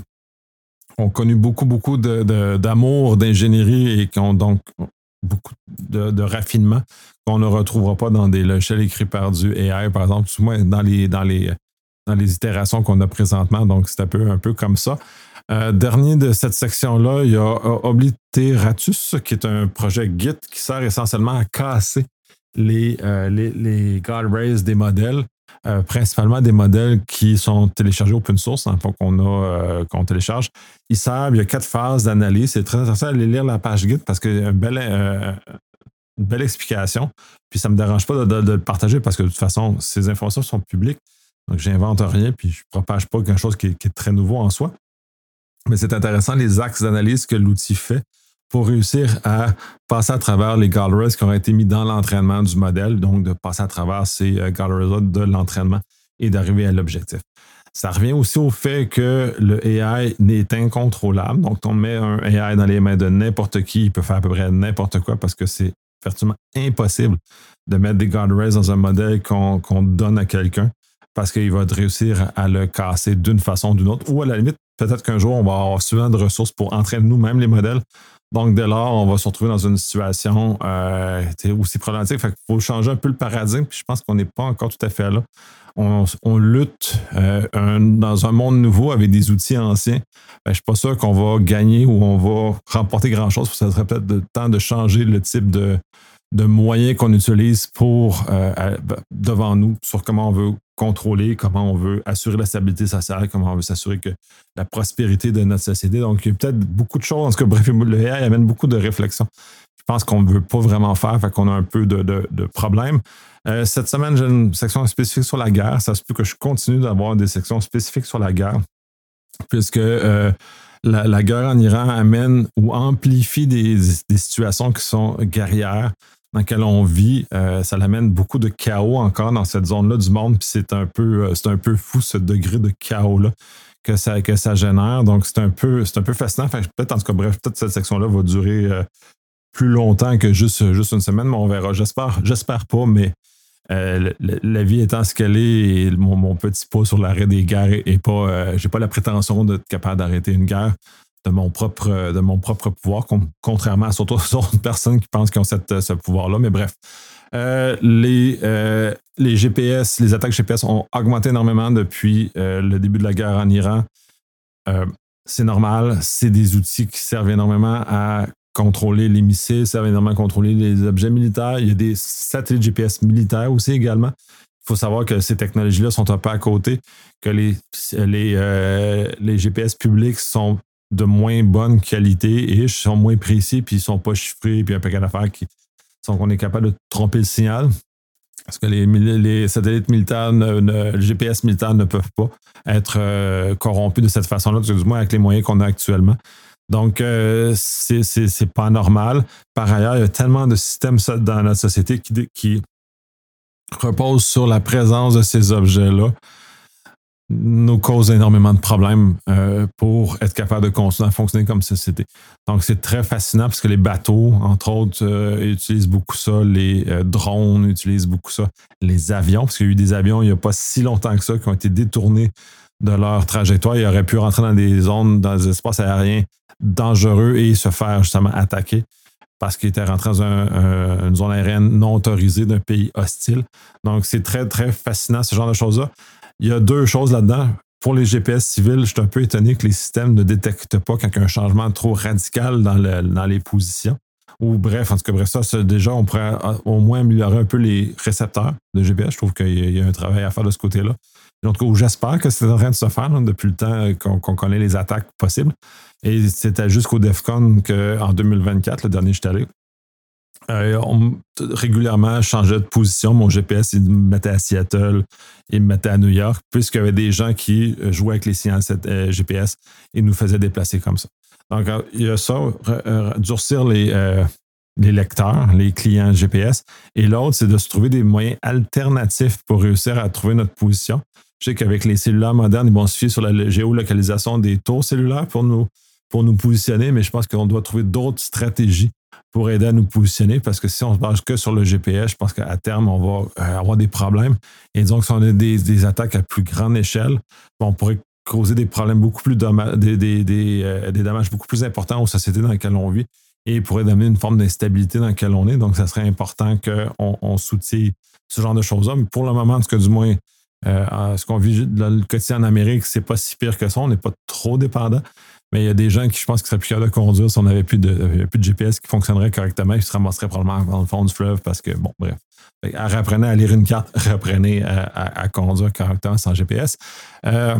ont connu beaucoup, beaucoup de, de, d'amour, d'ingénierie et qui ont donc beaucoup de, de raffinement qu'on ne retrouvera pas dans des logiciels écrits par du A I, par exemple, tout moins dans les, dans les, dans les itérations qu'on a présentement. Donc, c'est un peu, un peu comme ça. Euh, dernier de cette section-là, il y a Obliteratus, qui est un projet Git qui sert essentiellement à casser les, euh, les, les guardrails des modèles, euh, principalement des modèles qui sont téléchargés open source, hein, qu'on a, euh, qu'on télécharge. Ils servent, il y a quatre phases d'analyse. C'est très intéressant d'aller lire la page Git parce qu'il y a une belle, euh, une belle explication. Puis ça ne me dérange pas de, de, de le partager parce que de toute façon, ces informations sont publiques. Donc, j'invente rien puis je ne propage pas quelque chose qui est, qui est très nouveau en soi. Mais c'est intéressant les axes d'analyse que l'outil fait pour réussir à passer à travers les guardrails qui ont été mis dans l'entraînement du modèle, donc de passer à travers ces euh, guardrails de l'entraînement et d'arriver à l'objectif. Ça revient aussi au fait que le A I n'est incontrôlable. Donc, on met un A I dans les mains de n'importe qui, il peut faire à peu près n'importe quoi parce que c'est virtuellement impossible de mettre des guardrails dans un modèle qu'on, qu'on donne à quelqu'un parce qu'il va réussir à le casser d'une façon ou d'une autre. Ou à la limite, peut-être qu'un jour, on va avoir suffisamment de ressources pour entraîner nous-mêmes les modèles. Donc, dès lors, on va se retrouver dans une situation euh, aussi problématique. Fait qu'il faut changer un peu le paradigme. Puis je pense qu'on n'est pas encore tout à fait là. On, on lutte euh, un, dans un monde nouveau avec des outils anciens. Ben, je ne suis pas sûr qu'on va gagner ou on va remporter grand-chose. Ça serait peut-être le temps de changer le type de, de moyens qu'on utilise pour euh, à, devant nous sur comment on veut contrôler, comment on veut assurer la stabilité sociale, comment on veut s'assurer que la prospérité de notre société. Donc, il y a peut-être beaucoup de choses. En tout cas, bref, le A I amène beaucoup de réflexions. Je pense qu'on ne veut pas vraiment faire, fait qu'on a un peu de, de, de problèmes. Euh, cette semaine, j'ai une section spécifique sur la guerre. Ça se peut que je continue d'avoir des sections spécifiques sur la guerre, puisque euh, la, la guerre en Iran amène ou amplifie des, des situations qui sont guerrières dans lesquelles on vit. Euh, ça amène beaucoup de chaos encore dans cette zone-là du monde, puis c'est un peu, c'est un peu fou ce degré de chaos-là que ça, que ça génère. Donc, c'est un peu, c'est un peu fascinant. Fait que peut-être, en tout cas, bref, peut-être cette section-là va durer euh, plus longtemps que juste, juste une semaine, mais on verra. J'espère, j'espère pas, mais Euh, la, la vie étant ce qu'elle est, et mon, mon petit pas sur l'arrêt des guerres est pas. Euh, j'ai pas la prétention d'être capable d'arrêter une guerre de mon propre, de mon propre pouvoir, com- contrairement à surtout aux autres personnes qui pensent qu'ils ont cette, ce pouvoir-là. Mais bref, euh, les, euh, les G P S, les attaques G P S ont augmenté énormément depuis euh, le début de la guerre en Iran. Euh, c'est normal, c'est des outils qui servent énormément à contrôler les missiles, ça va énormément contrôler les objets militaires. Il y a des satellites G P S militaires aussi également. Il faut savoir que ces technologies-là sont un peu à côté, que les, les, euh, les G P S publics sont de moins bonne qualité et sont moins précis, puis ils ne sont pas chiffrés, puis un paquet d'affaires qui sont qu'on est capable de tromper le signal. Parce que les, les satellites militaires, ne, ne, les G P S militaires ne peuvent pas être euh, corrompus de cette façon-là, du moins avec les moyens qu'on a actuellement. Donc, euh, c'est, c'est, c'est pas normal. Par ailleurs, il y a tellement de systèmes dans notre société qui, qui reposent sur la présence de ces objets-là, nous cause énormément de problèmes euh, pour être capable de continuer à fonctionner comme société. Donc, c'est très fascinant parce que les bateaux, entre autres, euh, utilisent beaucoup ça, les euh, drones utilisent beaucoup ça, les avions, parce qu'il y a eu des avions il n'y a pas si longtemps que ça qui ont été détournés de leur trajectoire. Ils auraient pu rentrer dans des zones, dans des espaces aériens dangereux et se faire justement attaquer parce qu'ils étaient rentrés dans un, un, une zone aérienne non autorisée d'un pays hostile. Donc, c'est très, très fascinant, ce genre de choses-là. Il y a deux choses là-dedans. Pour les G P S civils, je suis un peu étonné que les systèmes ne détectent pas quand il y a un changement trop radical dans, le, dans les positions. Ou bref, en tout cas, bref, ça, c'est, déjà, on pourrait au moins améliorer un peu les récepteurs de G P S. Je trouve qu'il y a un travail à faire de ce côté-là. En tout cas, j'espère que c'est en train de se faire là, depuis le temps qu'on, qu'on connaît les attaques possibles. Et c'était jusqu'au DEFCON qu'en deux mille vingt-quatre, le dernier que j'étais allé, euh, on régulièrement changeait de position. Mon G P S, il me mettait à Seattle, il me mettait à New York, puisqu'il y avait des gens qui jouaient avec les signaux euh, G P S et nous faisaient déplacer comme ça. Donc, il y a ça, euh, durcir les, euh, les lecteurs, les clients G P S. Et l'autre, c'est de se trouver des moyens alternatifs pour réussir à trouver notre position. Je sais qu'avec les cellulaires modernes, ils vont se fier sur la géolocalisation des tours cellulaires pour nous, pour nous positionner, mais je pense qu'on doit trouver d'autres stratégies pour aider à nous positionner, parce que si on se base que sur le G P S, je pense qu'à terme, on va avoir des problèmes. Et disons que si on a des, des attaques à plus grande échelle, on pourrait causer des problèmes beaucoup plus dommages, des, des, des, euh, des dommages beaucoup plus importants aux sociétés dans lesquelles on vit et pourrait donner une forme d'instabilité dans laquelle on est. Donc, ça serait important qu'on on soutienne ce genre de choses-là. Mais pour le moment, en tout cas, du moins, euh, ce qu'on vit dans le quotidien en Amérique, c'est pas si pire que ça. On n'est pas trop dépendant. Mais il y a des gens qui, je pense, qui seraient plus capables de conduire si on n'avait plus de, plus de G P S qui fonctionnerait correctement et qui se ramasseraient probablement dans le fond du fleuve parce que, bon, bref. Apprenez à lire une carte, reprenez à, à, à conduire correctement sans G P S. Euh,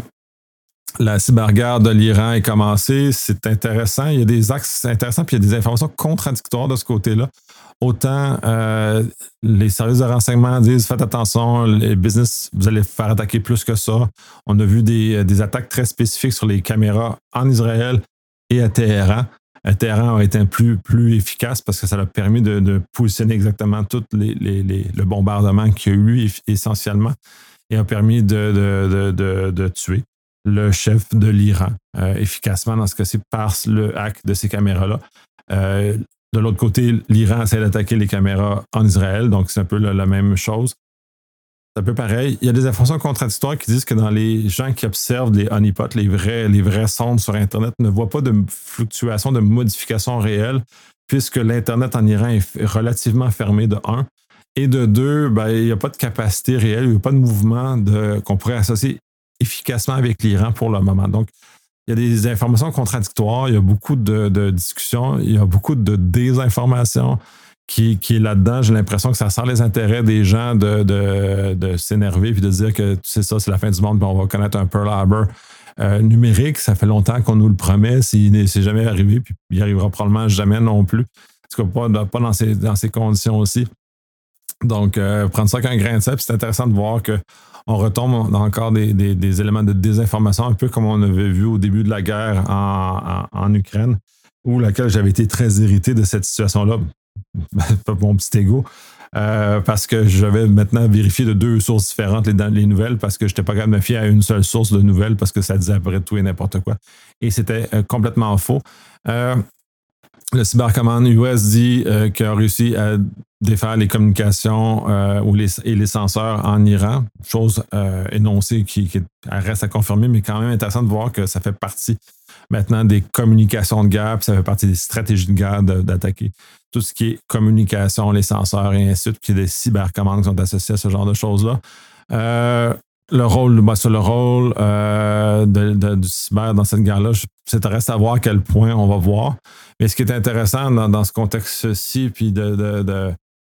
la cyberguerre de l'Iran est commencée. C'est intéressant. Il y a des axes intéressants puis il y a des informations contradictoires de ce côté-là. Autant euh, les services de renseignement disent faites attention, les business, vous allez faire attaquer plus que ça. On a vu des, des attaques très spécifiques sur les caméras en Israël et à Téhéran. euh, Téhéran a été plus, plus efficace parce que ça a permis de, de positionner exactement tout les, les, les, le bombardement qu'il y a eu essentiellement et a permis de, de, de, de, de tuer le chef de l'Iran euh, efficacement dans ce cas-ci par le hack de ces caméras-là. Euh, de l'autre côté, l'Iran essaie d'attaquer les caméras en Israël, donc c'est un peu la, la même chose. C'est un peu pareil. Il y a des informations contradictoires qui disent que dans les gens qui observent les honeypots, les vrais, les vrais sondes sur Internet, ne voient pas de fluctuation, de modification réelle, puisque l'Internet en Iran est relativement fermé de un. Et de deux, ben, il n'y a pas de capacité réelle, il n'y a pas de mouvement de, qu'on pourrait associer efficacement avec l'Iran pour le moment. Donc, il y a des informations contradictoires, il y a beaucoup de, de discussions, il y a beaucoup de désinformation qui, qui est là-dedans. J'ai l'impression que ça sert les intérêts des gens de, de, de s'énerver puis de dire que c'est ça, c'est la fin du monde, puis on va connaître un Pearl Harbor euh, numérique. Ça fait longtemps qu'on nous le promet, s'il c'est jamais arrivé, puis il arrivera probablement jamais non plus. En tout cas, pas, pas dans, ces, dans ces conditions aussi. Donc, euh, prendre ça avec un grain de sel, c'est intéressant de voir qu'on retombe dans encore des, des, des éléments de désinformation, un peu comme on avait vu au début de la guerre en, en, en Ukraine, où laquelle j'avais été très irrité de cette situation-là, pas mon petit ego, euh, parce que j'avais maintenant vérifié de deux sources différentes les, les nouvelles, parce que je n'étais pas capable de me fier à une seule source de nouvelles, parce que ça disait après tout et n'importe quoi. Et c'était euh, complètement faux. Euh, Le Cybercommand U S dit euh, qu'il a réussi à défaire les communications euh, ou les, et les senseurs en Iran, chose euh, énoncée qui, qui reste à confirmer, mais quand même intéressant de voir que ça fait partie maintenant des communications de guerre, puis ça fait partie des stratégies de guerre de, d'attaquer tout ce qui est communication, les senseurs et ainsi de suite, puis il y a des cybercommandes qui sont associées à ce genre de choses-là. Euh, Le rôle, ben, sur le rôle euh, de, de, du cyber dans cette guerre-là, c'est reste à voir à quel point on va voir. Mais ce qui est intéressant dans, dans ce contexte-ci, puis de, de, de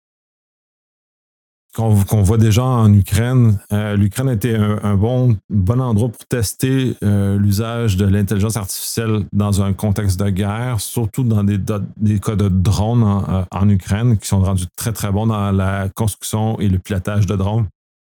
qu'on, qu'on voit déjà en Ukraine, euh, l'Ukraine a été un, un bon, bon endroit pour tester euh, l'usage de l'intelligence artificielle dans un contexte de guerre, surtout dans des, des cas de drones en, en Ukraine, qui sont rendus très, très bons dans la construction et le pilotage de drones.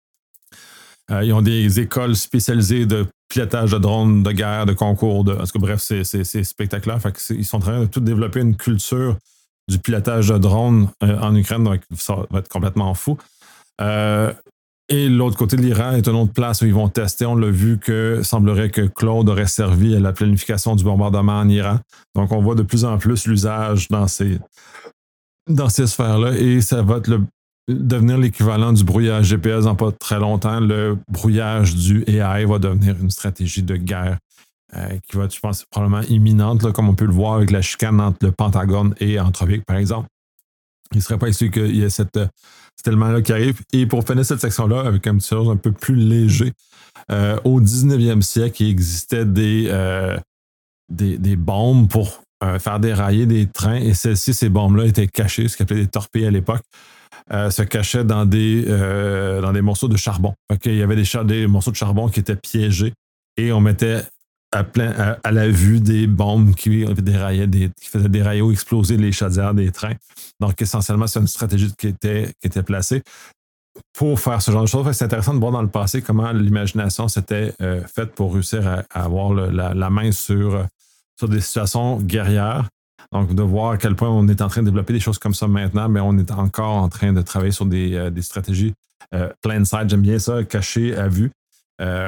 Euh, ils ont des écoles spécialisées de pilotage de drones, de guerre, de concours. De, en tout cas, bref, c'est, c'est, c'est spectaculaire. Fait que c'est, ils sont en train de tout développer une culture du pilotage de drones euh, en Ukraine, donc ça va être complètement fou. Euh, et l'autre côté de l'Iran est une autre place où ils vont tester. On l'a vu que semblerait que Claude aurait servi à la planification du bombardement en Iran. Donc, on voit de plus en plus l'usage dans ces, dans ces sphères-là et ça va être le devenir l'équivalent du brouillage G P S dans pas très longtemps. Le brouillage du A I va devenir une stratégie de guerre euh, qui va, je pense, probablement imminente, là, comme on peut le voir avec la chicane entre le Pentagone et Anthropic, par exemple. Il ne serait pas exclu qu'il y ait cette, cet élément-là qui arrive. Et pour finir cette section-là, avec un petit chose un peu plus léger, euh, au dix-neuvième siècle, il existait des, euh, des, des bombes pour euh, faire dérailler des trains, et celles-ci, ces bombes-là étaient cachées, ce qu'on appelait des torpilles à l'époque. Euh, se cachaient dans des, euh, dans des morceaux de charbon. Il y avait des, char- des morceaux de charbon qui étaient piégés et on mettait à, plein, à, à la vue des bombes qui, déraillaient des, qui faisaient dérailler ou exploser les chaudières des trains. Donc, essentiellement, c'est une stratégie qui était, qui était placée pour faire ce genre de choses. C'est intéressant de voir dans le passé comment l'imagination s'était euh, faite pour réussir à, à avoir le, la, la main sur, sur des situations guerrières. Donc, de voir à quel point on est en train de développer des choses comme ça maintenant, mais on est encore en train de travailler sur des, euh, des stratégies euh, plain sight, j'aime bien ça, cachées à vue. Euh,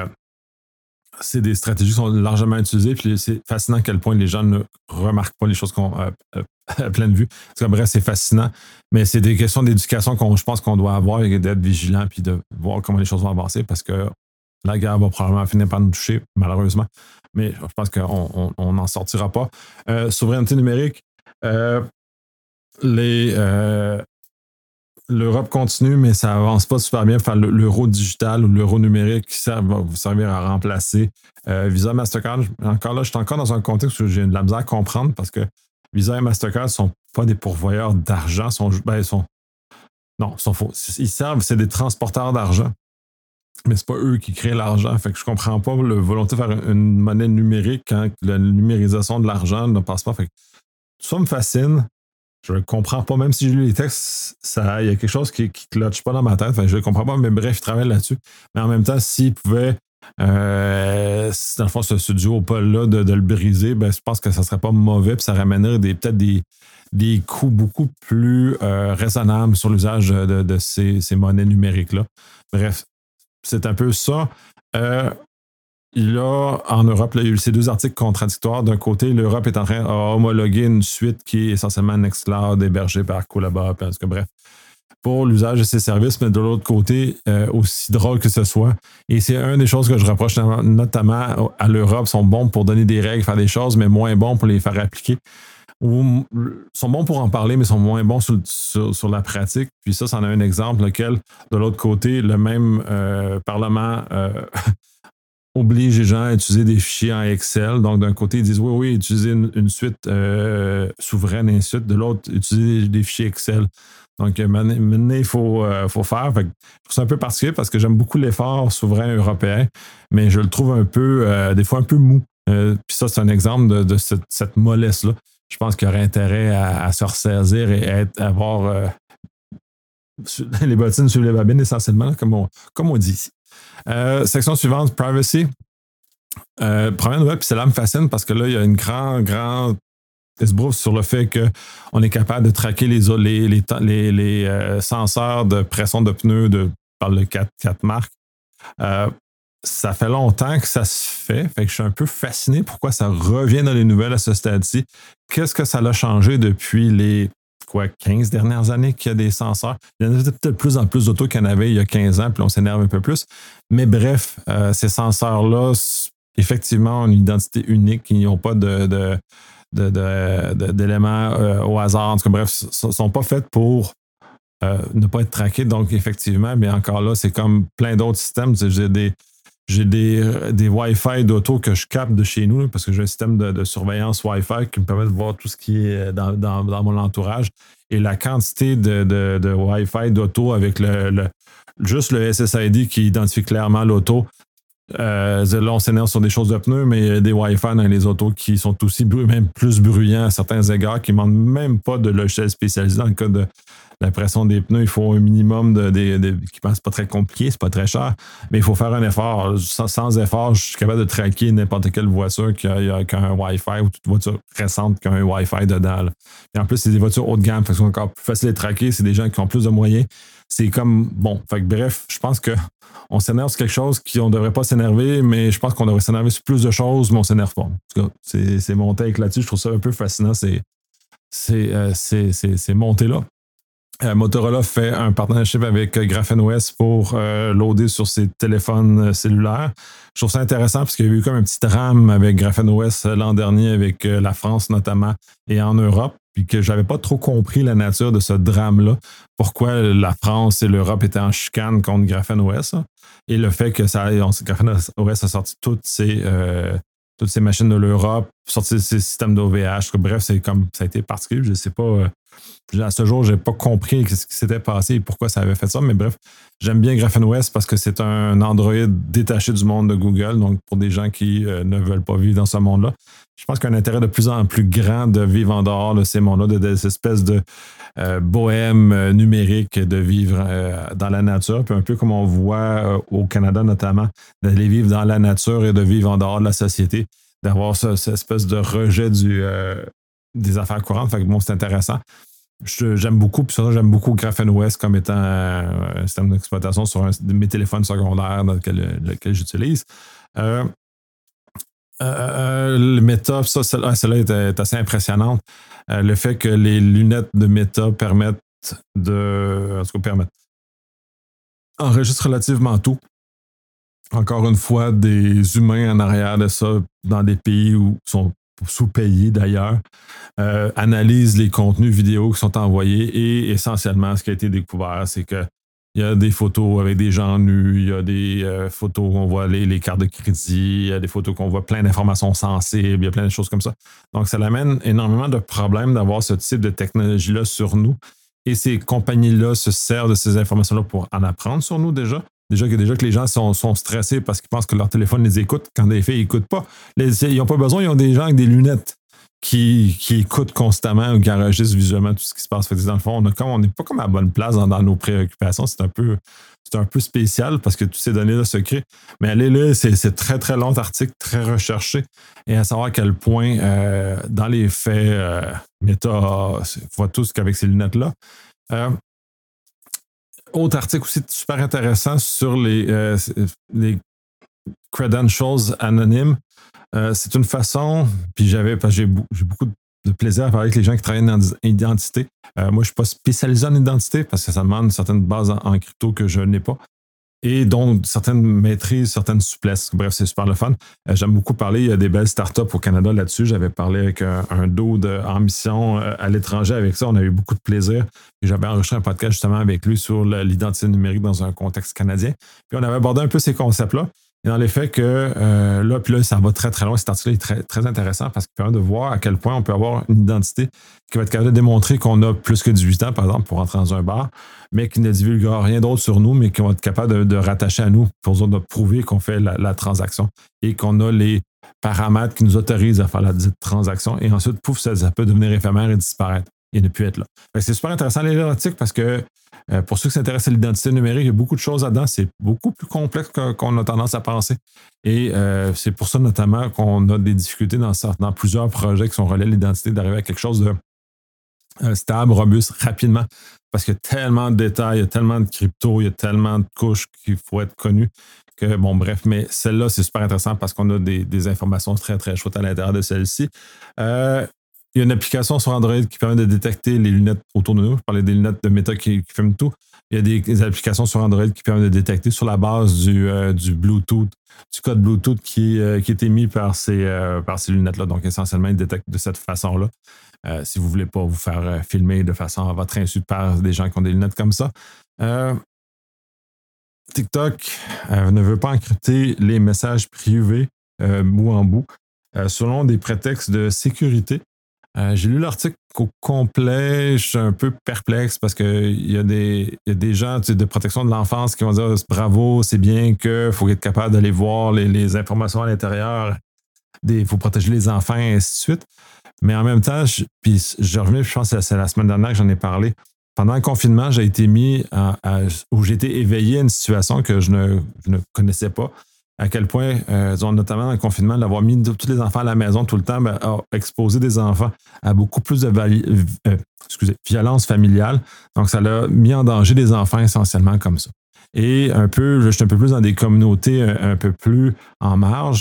c'est des stratégies qui sont largement utilisées, puis c'est fascinant à quel point les gens ne remarquent pas les choses qu'on, euh, euh, à pleine vue. Parce que, bref, c'est fascinant, mais c'est des questions d'éducation qu'on, je pense qu'on doit avoir et d'être vigilant, puis de voir comment les choses vont avancer, parce que la guerre va probablement finir par nous toucher, malheureusement. Mais je pense qu'on n'en sortira pas. Euh, souveraineté numérique, euh, les, euh, l'Europe continue, mais ça n'avance pas super bien. Enfin, l'euro digital ou l'euro numérique qui sert, va vous servir à remplacer euh, Visa, Mastercard. Encore là, je suis encore dans un contexte où j'ai de la misère à comprendre parce que Visa et Mastercard ne sont pas des pourvoyeurs d'argent. Sont, ben, ils sont, non, ils sont faux. Ils servent, c'est des transporteurs d'argent. Mais c'est pas eux qui créent l'argent. Fait que je comprends pas le volonté de faire une monnaie numérique quand la numérisation de l'argent ne passe pas. Fait que tout ça me fascine. Je ne comprends pas, même si j'ai lu les textes, ça, il y a quelque chose qui ne cloche pas dans ma tête. Fait que je ne comprends pas, mais bref, ils travaillent là-dessus. Mais en même temps, s'ils pouvaient Euh, dans le fond, ce, ce duopole-là, de, de le briser, ben, je pense que ça ne serait pas mauvais, puis ça ramènerait des, peut-être des, des coûts beaucoup plus euh, raisonnables sur l'usage de, de ces, ces monnaies numériques-là. Bref, c'est un peu ça. Euh, Là, en Europe, là, il y a eu ces deux articles contradictoires. D'un côté, l'Europe est en train d'homologuer une suite qui est essentiellement Nextcloud hébergée par Collabor. En tout cas, bref, pour l'usage de ces services, mais de l'autre côté, euh, aussi drôle que ce soit. Et c'est une des choses que je reproche notamment à l'Europe, sont bons pour donner des règles, faire des choses, mais moins bons pour les faire appliquer. Ou sont bons pour en parler, mais sont moins bons sur, sur, sur la pratique. Puis ça, c'en a un exemple, lequel, de l'autre côté, le même euh, Parlement euh, oblige les gens à utiliser des fichiers en Excel. Donc, d'un côté, ils disent oui, oui, utiliser une, une suite euh, souveraine, et ainsi de suite. De l'autre, utiliser des, des fichiers Excel. Donc, maintenant, il faut, euh, faut faire. Fait que, c'est un peu particulier parce que j'aime beaucoup l'effort souverain européen, mais je le trouve un peu, euh, des fois, un peu mou. Euh, Puis ça, c'est un exemple de, de cette, cette mollesse-là. Je pense qu'il y aurait intérêt à, à se ressaisir et à, être, à avoir euh, les bottines sur les babines, essentiellement, comme on, comme on dit ici. Euh, section suivante, privacy. Euh, première nouvelle, puis celle-là me fascine parce que là, il y a une grande, grande esbrouffe sur le fait qu'on est capable de traquer les, les, les, les, les euh, senseurs de pression de pneus de, par le quatre, quatre marques. Euh, ça fait longtemps que ça se fait, fait que je suis un peu fasciné pourquoi ça revient dans les nouvelles à ce stade-ci. Qu'est-ce que ça a changé depuis les quoi, quinze dernières années qu'il y a des senseurs? Il y en a peut-être de plus en plus d'autos qu'il y en avait il y a quinze ans, puis on s'énerve un peu plus. Mais bref, euh, ces senseurs-là, effectivement, ont une identité unique, ils n'ont pas de, de, de, de, de, d'éléments euh, au hasard. En tout cas, bref, ne sont pas faits pour euh, ne pas être traqués. Donc, effectivement, mais encore là, c'est comme plein d'autres systèmes. J'ai des J'ai des, des Wi-Fi d'auto que je capte de chez nous, là, parce que j'ai un système de, de surveillance Wi-Fi qui me permet de voir tout ce qui est dans, dans, dans mon entourage. Et la quantité de, de, de Wi-Fi d'auto avec le, le, juste le S S I D qui identifie clairement l'auto. Euh, là, on s'énerve sur des choses de pneus, mais il y a des Wi-Fi dans les autos qui sont aussi bru- même plus bruyants à certains égards, qui ne demandent même pas de logiciel spécialisé. Dans le cas de la pression des pneus, il faut un minimum de, de, de d'équipements. C'est pas très compliqué, c'est pas très cher, mais il faut faire un effort. Sans, sans effort, je suis capable de traquer n'importe quelle voiture qui a, qui a un Wi-Fi ou toute voiture récente qui a un Wi-Fi dedans. Là. Et en plus, c'est des voitures haut de gamme, fait que c'est encore plus facile à traquer. C'est des gens qui ont plus de moyens. C'est comme, bon, fait que bref, je pense qu'on s'énerve sur quelque chose qu'on ne devrait pas s'énerver, mais je pense qu'on devrait s'énerver sur plus de choses, mais on ne s'énerve pas. En tout cas, c'est, c'est mon take là-dessus. Je trouve ça un peu fascinant, c'est, c'est, euh, c'est, c'est, c'est monté-là. Euh, Motorola fait un partnership avec GraphenOS pour euh, loader sur ses téléphones cellulaires. Je trouve ça intéressant parce qu'il y a eu comme un petit drame avec GraphenOS l'an dernier avec euh, la France notamment et en Europe, puis que j'avais pas trop compris la nature de ce drame-là, pourquoi la France et l'Europe étaient en chicane contre GraphenOS, hein, et le fait que ça, on, GraphenOS a sorti toutes ces, euh, toutes ces machines de l'Europe, sorti ces systèmes d'O V H. Bref, c'est comme ça a été particulier. Je ne sais pas. Euh, à ce jour, je n'ai pas compris ce qui s'était passé et pourquoi ça avait fait ça. Mais bref, j'aime bien GraphenOS parce que c'est un Android détaché du monde de Google. Donc, pour des gens qui euh, ne veulent pas vivre dans ce monde-là, je pense qu'il y a un intérêt de plus en plus grand de vivre en dehors de ces mondes-là, de, de cette espèce de euh, bohème euh, numérique, de vivre euh, dans la nature. Puis un peu comme on voit euh, au Canada notamment, d'aller vivre dans la nature et de vivre en dehors de la société, d'avoir ce, cette espèce de rejet du, euh, des affaires courantes. Fait que bon, c'est intéressant. Je, j'aime beaucoup, puis ça, j'aime beaucoup GraphenOS comme étant un système d'exploitation sur un de mes téléphones secondaires dans lequel, lequel j'utilise. Euh, euh, le Meta, ça, celle-là, celle-là est, est assez impressionnante. Euh, le fait que les lunettes de Meta permettent de. En tout cas, permettent. Enregistrent relativement tout. Encore une fois, des humains en arrière de ça, dans des pays où ils sont sous-payés d'ailleurs, euh, analysent les contenus vidéo qui sont envoyés et essentiellement, ce qui a été découvert, c'est que il y a des photos avec des gens nus, il y a des euh, photos où on voit les, les cartes de crédit, il y a des photos qu'on voit plein d'informations sensibles, il y a plein de choses comme ça. Donc, ça amène énormément de problèmes d'avoir ce type de technologie-là sur nous. Et ces compagnies-là se servent de ces informations-là pour en apprendre sur nous déjà. Déjà que, déjà que les gens sont, sont stressés parce qu'ils pensent que leur téléphone les écoute, quand des faits, ils n'écoutent pas. Les, ils n'ont pas besoin, ils ont des gens avec des lunettes. qui, qui écoute constamment ou qui enregistre visuellement tout ce qui se passe. Fait que dans le fond, on a comme, on n'est pas comme à la bonne place dans, dans nos préoccupations. C'est un peu, c'est un peu spécial parce que toutes ces données-là se créent. Mais allez là, c'est, c'est très, très long article, très recherché. Et à savoir à quel point, euh, dans les faits, euh, Meta voit tous qu'avec ces lunettes-là. Euh, autre article aussi super intéressant sur les, euh, les credentials anonymes. Euh, c'est une façon, puis j'avais, parce que j'ai, j'ai beaucoup de plaisir à parler avec les gens qui travaillent dans l'identité. Euh, moi, je ne suis pas spécialisé en identité parce que ça demande une certaine base en, en crypto que je n'ai pas. Et donc, certaines maîtrises, certaines souplesses. Bref, c'est super le fun. Euh, j'aime beaucoup parler. Il y a des belles startups au Canada là-dessus. J'avais parlé avec un, un dude en mission euh, à l'étranger avec ça. On a eu beaucoup de plaisir. Et j'avais enregistré un podcast justement avec lui sur l'identité numérique dans un contexte canadien. Puis on avait abordé un peu ces concepts-là. Et dans les faits que euh, là, puis là, ça va très, très loin. Cet article est très, très intéressant parce qu'il permet de voir à quel point on peut avoir une identité qui va être capable de démontrer qu'on a plus que dix-huit ans, par exemple, pour entrer dans un bar, mais qui ne divulguera rien d'autre sur nous, mais qui va être capable de, de rattacher à nous pour de prouver qu'on fait la, la transaction et qu'on a les paramètres qui nous autorisent à faire la dite transaction. Et ensuite, pouf, ça, ça peut devenir éphémère et disparaître et ne plus être là. Fait que c'est super intéressant les l'article parce que Euh, pour ceux qui s'intéressent à l'identité numérique, il y a beaucoup de choses là-dedans. C'est beaucoup plus complexe qu'on a tendance à penser. Et euh, c'est pour ça notamment qu'on a des difficultés dans, dans plusieurs projets qui sont relais à l'identité d'arriver à quelque chose de euh, stable, robuste, rapidement. Parce qu'il y a tellement de détails, il y a tellement de crypto, il y a tellement de couches qu'il faut être connu. Que, bon, bref, mais celle-là, c'est super intéressant parce qu'on a des, des informations très, très chouettes à l'intérieur de celle-ci. Euh, Il y a une application sur Android qui permet de détecter les lunettes autour de nous. Je parlais des lunettes de Meta qui, qui filment tout. Il y a des, des applications sur Android qui permettent de détecter sur la base du, euh, du Bluetooth, du code Bluetooth qui, euh, qui est émis par ces, euh, par ces lunettes-là. Donc, essentiellement, ils détectent de cette façon-là. Euh, si vous ne voulez pas vous faire euh, filmer de façon à votre insu par des gens qui ont des lunettes comme ça. Euh, TikTok euh, ne veut pas encrypter les messages privés euh, bout en bout euh, selon des prétextes de sécurité. Euh, j'ai lu l'article au complet, je suis un peu perplexe parce qu'il y a des, y a des gens de protection de l'enfance qui vont dire bravo, c'est bien qu'il faut être capable d'aller voir les, les informations à l'intérieur, il faut protéger les enfants et ainsi de suite. Mais en même temps, je, puis je reviens, je pense que c'est la semaine dernière que j'en ai parlé. Pendant le confinement, j'ai été mis à, à, où j'ai été éveillé à une situation que je ne, je ne connaissais pas. À quel point, euh, notamment dans le confinement, d'avoir mis tous les enfants à la maison tout le temps, ben, a exposé des enfants à beaucoup plus de vali- euh, excusez, violence familiale. Donc, ça l'a mis en danger des enfants essentiellement comme ça. Et un peu, je suis un peu plus dans des communautés un, un peu plus en marge.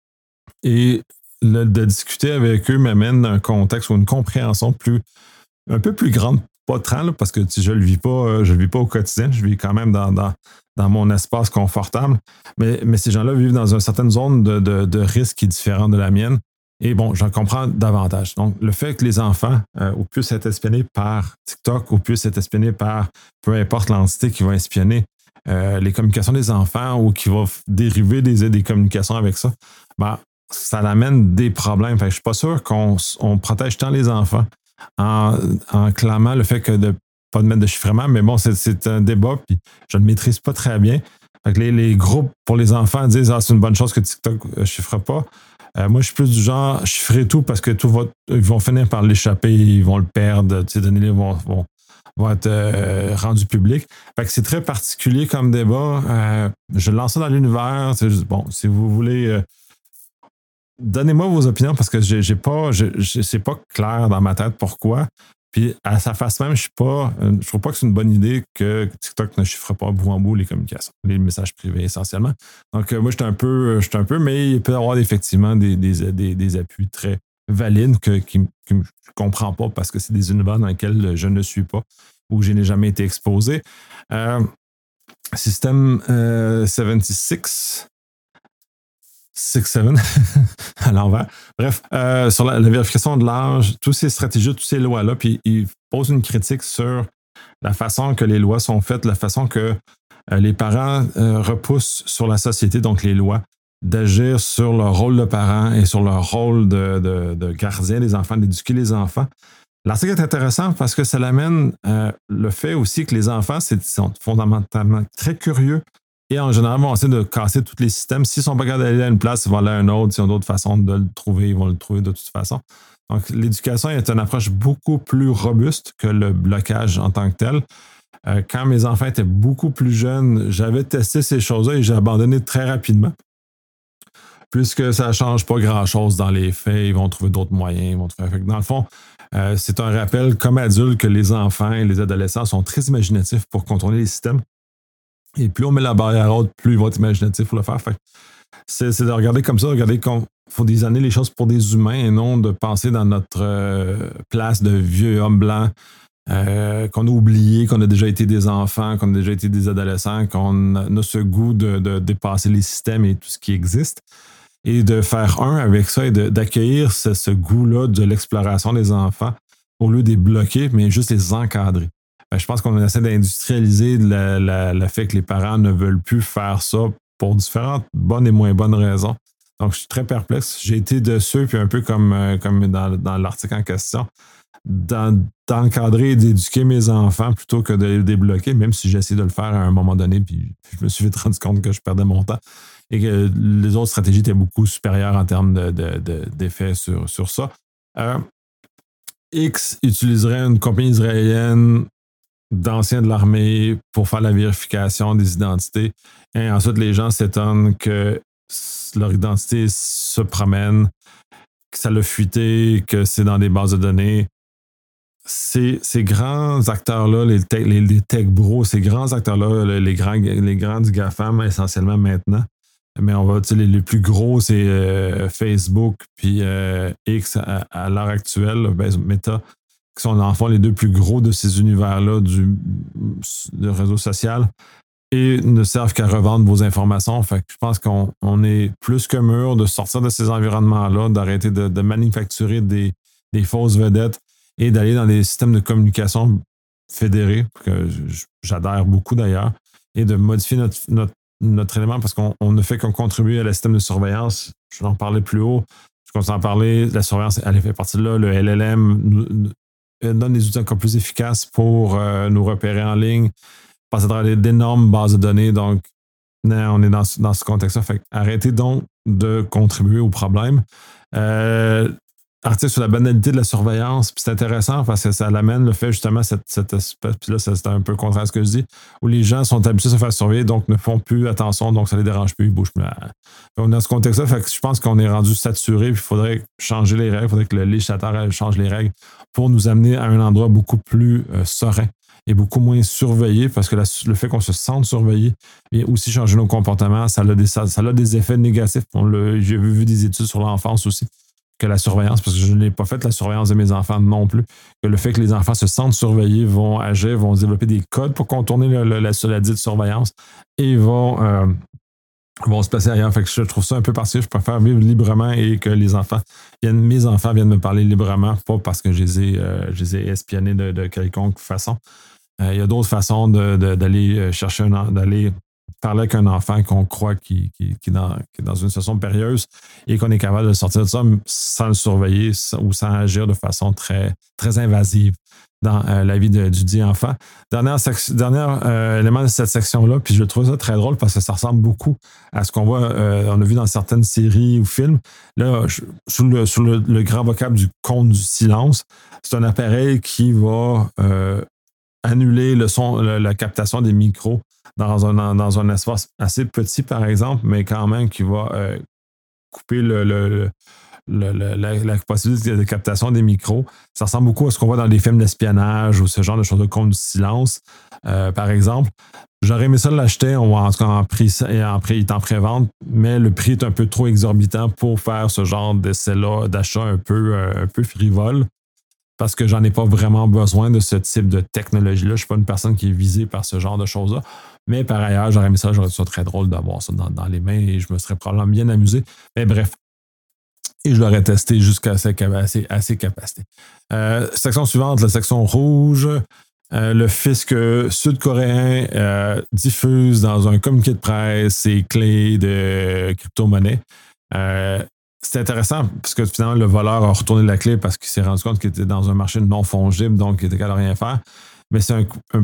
Et le, de discuter avec eux m'amène dans un contexte ou une compréhension plus, un peu plus grande. Pas tant, là, parce que je ne le vis pas, je le vis pas au quotidien, je vis quand même dans, dans, dans mon espace confortable. Mais, mais ces gens-là vivent dans une certaine zone de, de, de risque qui est différente de la mienne. Et bon, j'en comprends davantage. Donc, le fait que les enfants euh, ou puissent être espionnés par TikTok ou puissent être espionnés par peu importe l'entité qui va espionner euh, les communications des enfants ou qui va dériver des, des communications avec ça, ben, ça amène des problèmes. Fait que je ne suis pas sûr qu'on on protège tant les enfants En, en clamant le fait que de ne pas de mettre de chiffrement, mais bon, c'est, c'est un débat, puis je ne le maîtrise pas très bien. Fait que les, les groupes pour les enfants disent ah, c'est une bonne chose que TikTok ne chiffre pas. Euh, moi, je suis plus du genre chiffrer tout parce que tout va, ils vont finir par l'échapper, ils vont le perdre, ces données vont, vont, vont être euh, rendues publiques. Fait que c'est très particulier comme débat. Euh, je lance ça dans l'univers. C'est juste, bon, si vous voulez. Euh, Donnez-moi vos opinions parce que j'ai, j'ai pas, j'ai, j'ai, c'est pas clair dans ma tête pourquoi. Puis à sa face même, je suis pas, je trouve pas que c'est une bonne idée que TikTok ne chiffre pas bout en bout les communications, les messages privés essentiellement. Donc euh, moi, je suis un peu, je suis un peu, mais il peut y avoir effectivement des, des, des, des appuis très valides que, qui, qui je comprends pas parce que c'est des univers dans lesquels je ne suis pas ou je n'ai jamais été exposé. Euh, système euh, soixante-six. six sept à l'envers. Bref, euh, sur la, la vérification de l'âge, toutes ces stratégies, toutes ces lois-là, puis il pose une critique sur la façon que les lois sont faites, la façon que euh, les parents euh, repoussent sur la société, donc les lois, d'agir sur leur rôle de parent et sur leur rôle de, de, de gardien des enfants, d'éduquer les enfants. L'article est intéressant parce que ça l'amène euh, le fait aussi que les enfants c'est, sont fondamentalement très curieux Et en général, ils vont essayer de casser tous les systèmes. S'ils ne sont pas capables d'aller à une place, ils vont aller à une autre. S'ils ont d'autres façons de le trouver, ils vont le trouver de toute façon. Donc, l'éducation est une approche beaucoup plus robuste que le blocage en tant que tel. Euh, quand mes enfants étaient beaucoup plus jeunes, j'avais testé ces choses-là et j'ai abandonné très rapidement. Puisque ça ne change pas grand-chose dans les faits, ils vont trouver d'autres moyens. Ils vont trouver... Fait que dans le fond, euh, c'est un rappel comme adulte que les enfants et les adolescents sont très imaginatifs pour contrôler les systèmes. Et plus on met la barrière haute, plus ils vont être imaginatifs pour le faire. Fait que c'est, c'est de regarder comme ça, de regarder qu'on faut désigner les choses pour des humains et non de penser dans notre euh, place de vieux homme blanc euh, qu'on a oublié, qu'on a déjà été des enfants, qu'on a déjà été des adolescents, qu'on a, a ce goût de, de dépasser les systèmes et tout ce qui existe. Et de faire un avec ça et de, d'accueillir ce, ce goût-là de l'exploration des enfants au lieu de les bloquer, mais juste les encadrer. Ben, je pense qu'on essaie d'industrialiser le, le, le fait que les parents ne veulent plus faire ça pour différentes bonnes et moins bonnes raisons. Donc, je suis très perplexe. J'ai été dessus, puis un peu comme, comme dans, dans l'article en question, d'encadrer et d'éduquer mes enfants plutôt que de les débloquer, même si j'ai essayé de le faire à un moment donné, puis je me suis vite rendu compte que je perdais mon temps et que les autres stratégies étaient beaucoup supérieures en termes de, de, de, d'effets sur, sur ça. Euh, X utiliserait une compagnie israélienne d'anciens de l'armée pour faire la vérification des identités. Et ensuite, les gens s'étonnent que leur identité se promène, que ça l'a fuité, que c'est dans des bases de données. Ces, ces grands acteurs-là, les tech, les, les tech bros, ces grands acteurs-là, les grands, les grands du GAFAM essentiellement maintenant, mais on va dire les, les plus gros, c'est euh, Facebook puis euh, X à, à l'heure actuelle, ben, Meta, qui sont en fond les deux plus gros de ces univers-là du, du réseau social et ne servent qu'à revendre vos informations. Fait que je pense qu'on on est plus que mûr de sortir de ces environnements-là, d'arrêter de, de manufacturer des, des fausses vedettes et d'aller dans des systèmes de communication fédérés, que j'adhère beaucoup d'ailleurs, et de modifier notre, notre, notre élément parce qu'on on ne fait qu'un contribuer à la système de surveillance. Je vais en parler plus haut. Je continue à en parler. La surveillance, elle fait partie de là. Le L L M nous, nous donne des outils encore plus efficaces pour euh, nous repérer en ligne, passer à travers d'énormes bases de données. Donc, non, on est dans, dans ce contexte-là. Fait arrêtez donc de contribuer au problème. Euh, article sur la banalité de la surveillance, puis c'est intéressant parce que ça l'amène le fait justement cette, cette espèce, puis là c'est un peu contraire à ce que je dis, où les gens sont habitués à se faire surveiller, donc ne font plus attention, donc ça les dérange plus, ils bougent plus. Donc, dans ce contexte-là, fait que je pense qu'on est rendu saturé, puis il faudrait changer les règles, il faudrait que le législateur change les règles pour nous amener à un endroit beaucoup plus euh, serein et beaucoup moins surveillé, parce que la, le fait qu'on se sente surveillé vient aussi changer nos comportements, ça a des, ça, ça a des effets négatifs. On le, j'ai vu des études sur l'enfance aussi, que la surveillance, parce que je n'ai pas fait la surveillance de mes enfants non plus, que le fait que les enfants se sentent surveillés, vont agir, vont développer des codes pour contourner le, le, la, la dite surveillance et vont, euh, vont se placer ailleurs. Fait que je trouve ça un peu particulier. Je préfère vivre librement et que les enfants viennent, mes enfants viennent me parler librement, pas parce que je les ai, euh, je les ai espionnés de, de quelconque façon. Euh, il y a d'autres façons de, de, d'aller chercher un, d'aller parler avec un enfant qu'on croit qui, qui, qui, est dans, qui est dans une situation périlleuse et qu'on est capable de sortir de ça sans le surveiller ou sans agir de façon très, très invasive dans euh, la vie de, du dit enfant. Dernier, sec- dernier euh, élément de cette section-là, puis je trouve ça très drôle parce que ça ressemble beaucoup à ce qu'on voit, euh, on a vu dans certaines séries ou films. Là, je, sous, le, sous le, le grand vocable du conte du silence, c'est un appareil qui va euh, annuler le son, le, la captation des micros dans un, dans un espace assez petit, par exemple, mais quand même qui va euh, couper le, le, le, le, la, la possibilité de captation des micros. Ça ressemble beaucoup à ce qu'on voit dans des films d'espionnage ou ce genre de choses de conte du silence, euh, par exemple. J'aurais aimé ça l'acheter, on va en tout cas en prix, en prix, il est en pré-vente, mais le prix est un peu trop exorbitant pour faire ce genre d'essai-là, d'achat un peu, euh, un peu frivole. Parce que j'en ai pas vraiment besoin de ce type de technologie-là. Je ne suis pas une personne qui est visée par ce genre de choses-là. Mais par ailleurs, j'aurais aimé ça, j'aurais trouvé ça très drôle d'avoir ça dans, dans les mains et je me serais probablement bien amusé. Mais bref. Et je l'aurais testé jusqu'à ses, ses, à ses capacités. Euh, section suivante, la section rouge. Euh, le fisc sud-coréen euh, diffuse dans un communiqué de presse ses clés de crypto-monnaie. Euh, C'est intéressant parce que finalement, le voleur a retourné la clé parce qu'il s'est rendu compte qu'il était dans un marché non fongible, donc il était capable de rien faire. Mais c'est un, un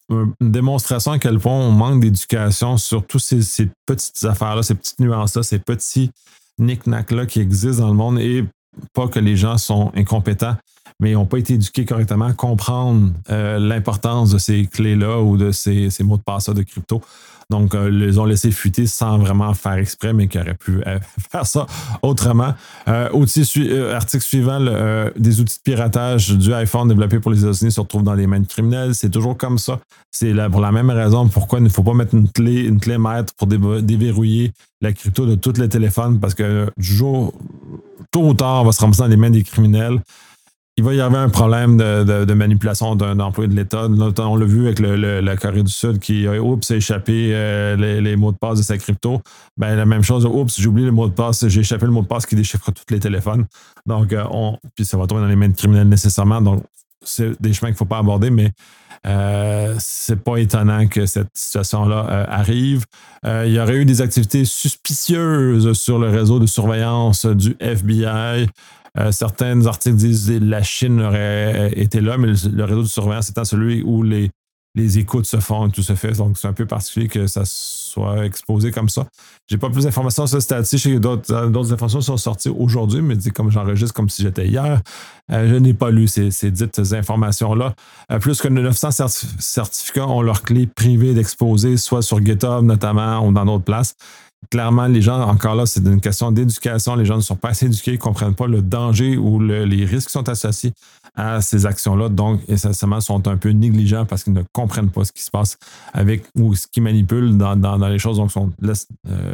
une démonstration à quel point on manque d'éducation sur toutes ces, ces petites affaires-là, ces petites nuances-là, ces petits knick-knacks-là qui existent dans le monde et pas que les gens sont incompétents, mais ils n'ont pas été éduqués correctement à comprendre euh, l'importance de ces clés-là ou de ces, ces mots de passe de crypto. Donc, euh, ils les ont laissé fuiter sans vraiment faire exprès, mais qui auraient pu euh, faire ça autrement. Euh, outil su- euh, article suivant, le, euh, des outils de piratage du iPhone développés pour les États-Unis se retrouvent dans les mains de criminels. C'est toujours comme ça. C'est là, pour la même raison pourquoi il ne faut pas mettre une clé, une clé maître pour dé- déverrouiller la crypto de tous les téléphones parce que euh, du jour, tôt ou tard, on va se ramasser dans les mains des criminels. Il va y avoir un problème de, de, de manipulation d'un employé de l'État. On l'a vu avec le, le, la Corée du Sud qui oups, a échappé euh, les, les mots de passe de sa crypto. Ben, la même chose, oups, j'ai oublié le mot de passe, j'ai échappé le mot de passe qui déchiffre tous les téléphones. Donc, euh, on, puis ça va tomber dans les mains de criminels nécessairement. Donc, c'est des chemins qu'il ne faut pas aborder, mais euh, c'est pas étonnant que cette situation-là euh, arrive. Euh, il y aurait eu des activités suspicieuses sur le réseau de surveillance du F B I. Euh, certains articles disent que la Chine aurait été là, mais le, le réseau de surveillance étant celui où les, les écoutes se font et tout se fait. Donc, c'est un peu particulier que ça soit exposé comme ça. Je n'ai pas plus d'informations sur ce stade-ci. Je sais que d'autres, d'autres informations sont sorties aujourd'hui, mais comme j'enregistre comme si j'étais hier, euh, je n'ai pas lu ces, ces dites informations-là. Euh, plus que neuf cents certif- certificats ont leur clé privée d'exposer, soit sur GitHub notamment ou dans d'autres places. Clairement, les gens, encore là, c'est une question d'éducation. Les gens ne sont pas assez éduqués, ils ne comprennent pas le danger ou le, les risques qui sont associés à ces actions-là. Donc, essentiellement, sont un peu négligents parce qu'ils ne comprennent pas ce qui se passe avec ou ce qu'ils manipulent dans, dans, dans les choses. Donc, sont, laissent, euh,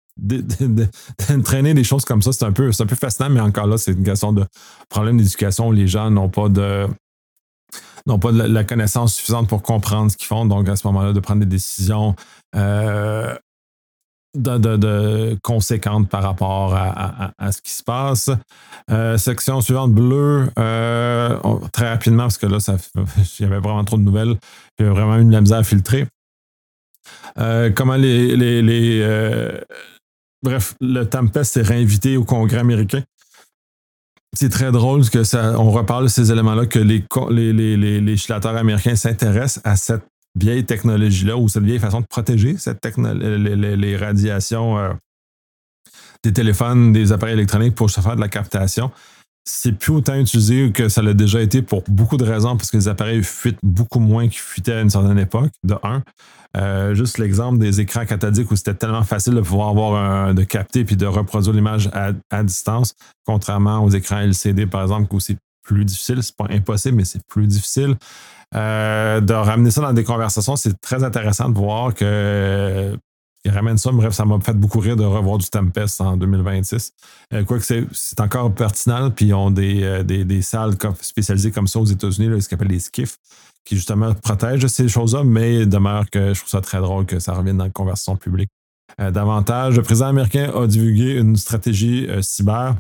d'entraîner des choses comme ça, c'est un, peu, c'est un peu fascinant, mais encore là, c'est une question de problème d'éducation où les gens n'ont pas de n'ont pas de la, la connaissance suffisante pour comprendre ce qu'ils font. Donc, à ce moment-là, de prendre des décisions euh, De, de, de conséquentes par rapport à, à, à ce qui se passe. Euh, section suivante, bleue, euh, on, très rapidement, parce que là, ça, il y avait vraiment trop de nouvelles. Il y a vraiment eu de la misère à filtrer. Euh, comment les... les, les euh, bref, le Tempest s'est réinvité au Congrès américain. C'est très drôle que ça, on reparle de ces éléments-là, que les, les, les, les législateurs américains s'intéressent à cette vieille technologie-là ou cette vieille façon de protéger cette techno- les, les, les radiations euh, des téléphones, des appareils électroniques pour se faire de la captation. C'est plus autant utilisé que ça l'a déjà été pour beaucoup de raisons, parce que les appareils fuitent beaucoup moins qu'ils fuitaient à une certaine époque, de un. Euh, juste l'exemple des écrans cathodiques où c'était tellement facile de pouvoir avoir un, de capter puis de reproduire l'image à, à distance, contrairement aux écrans L C D, par exemple, où c'est plus difficile. C'est pas impossible, mais c'est plus difficile. Euh, de ramener ça dans des conversations, c'est très intéressant de voir que ils ramènent ça. Bref, ça m'a fait beaucoup rire de revoir du Tempest en deux mille vingt-six. Euh, Quoique c'est, c'est encore pertinent, puis ils ont des, euh, des, des salles spécialisées comme ça aux États-Unis, là, ce qu'on appelle les S C I F, qui justement protègent ces choses-là, mais demeure que je trouve ça très drôle que ça revienne dans la conversation publique. Euh, davantage, le président américain a divulgué une stratégie euh, cyber.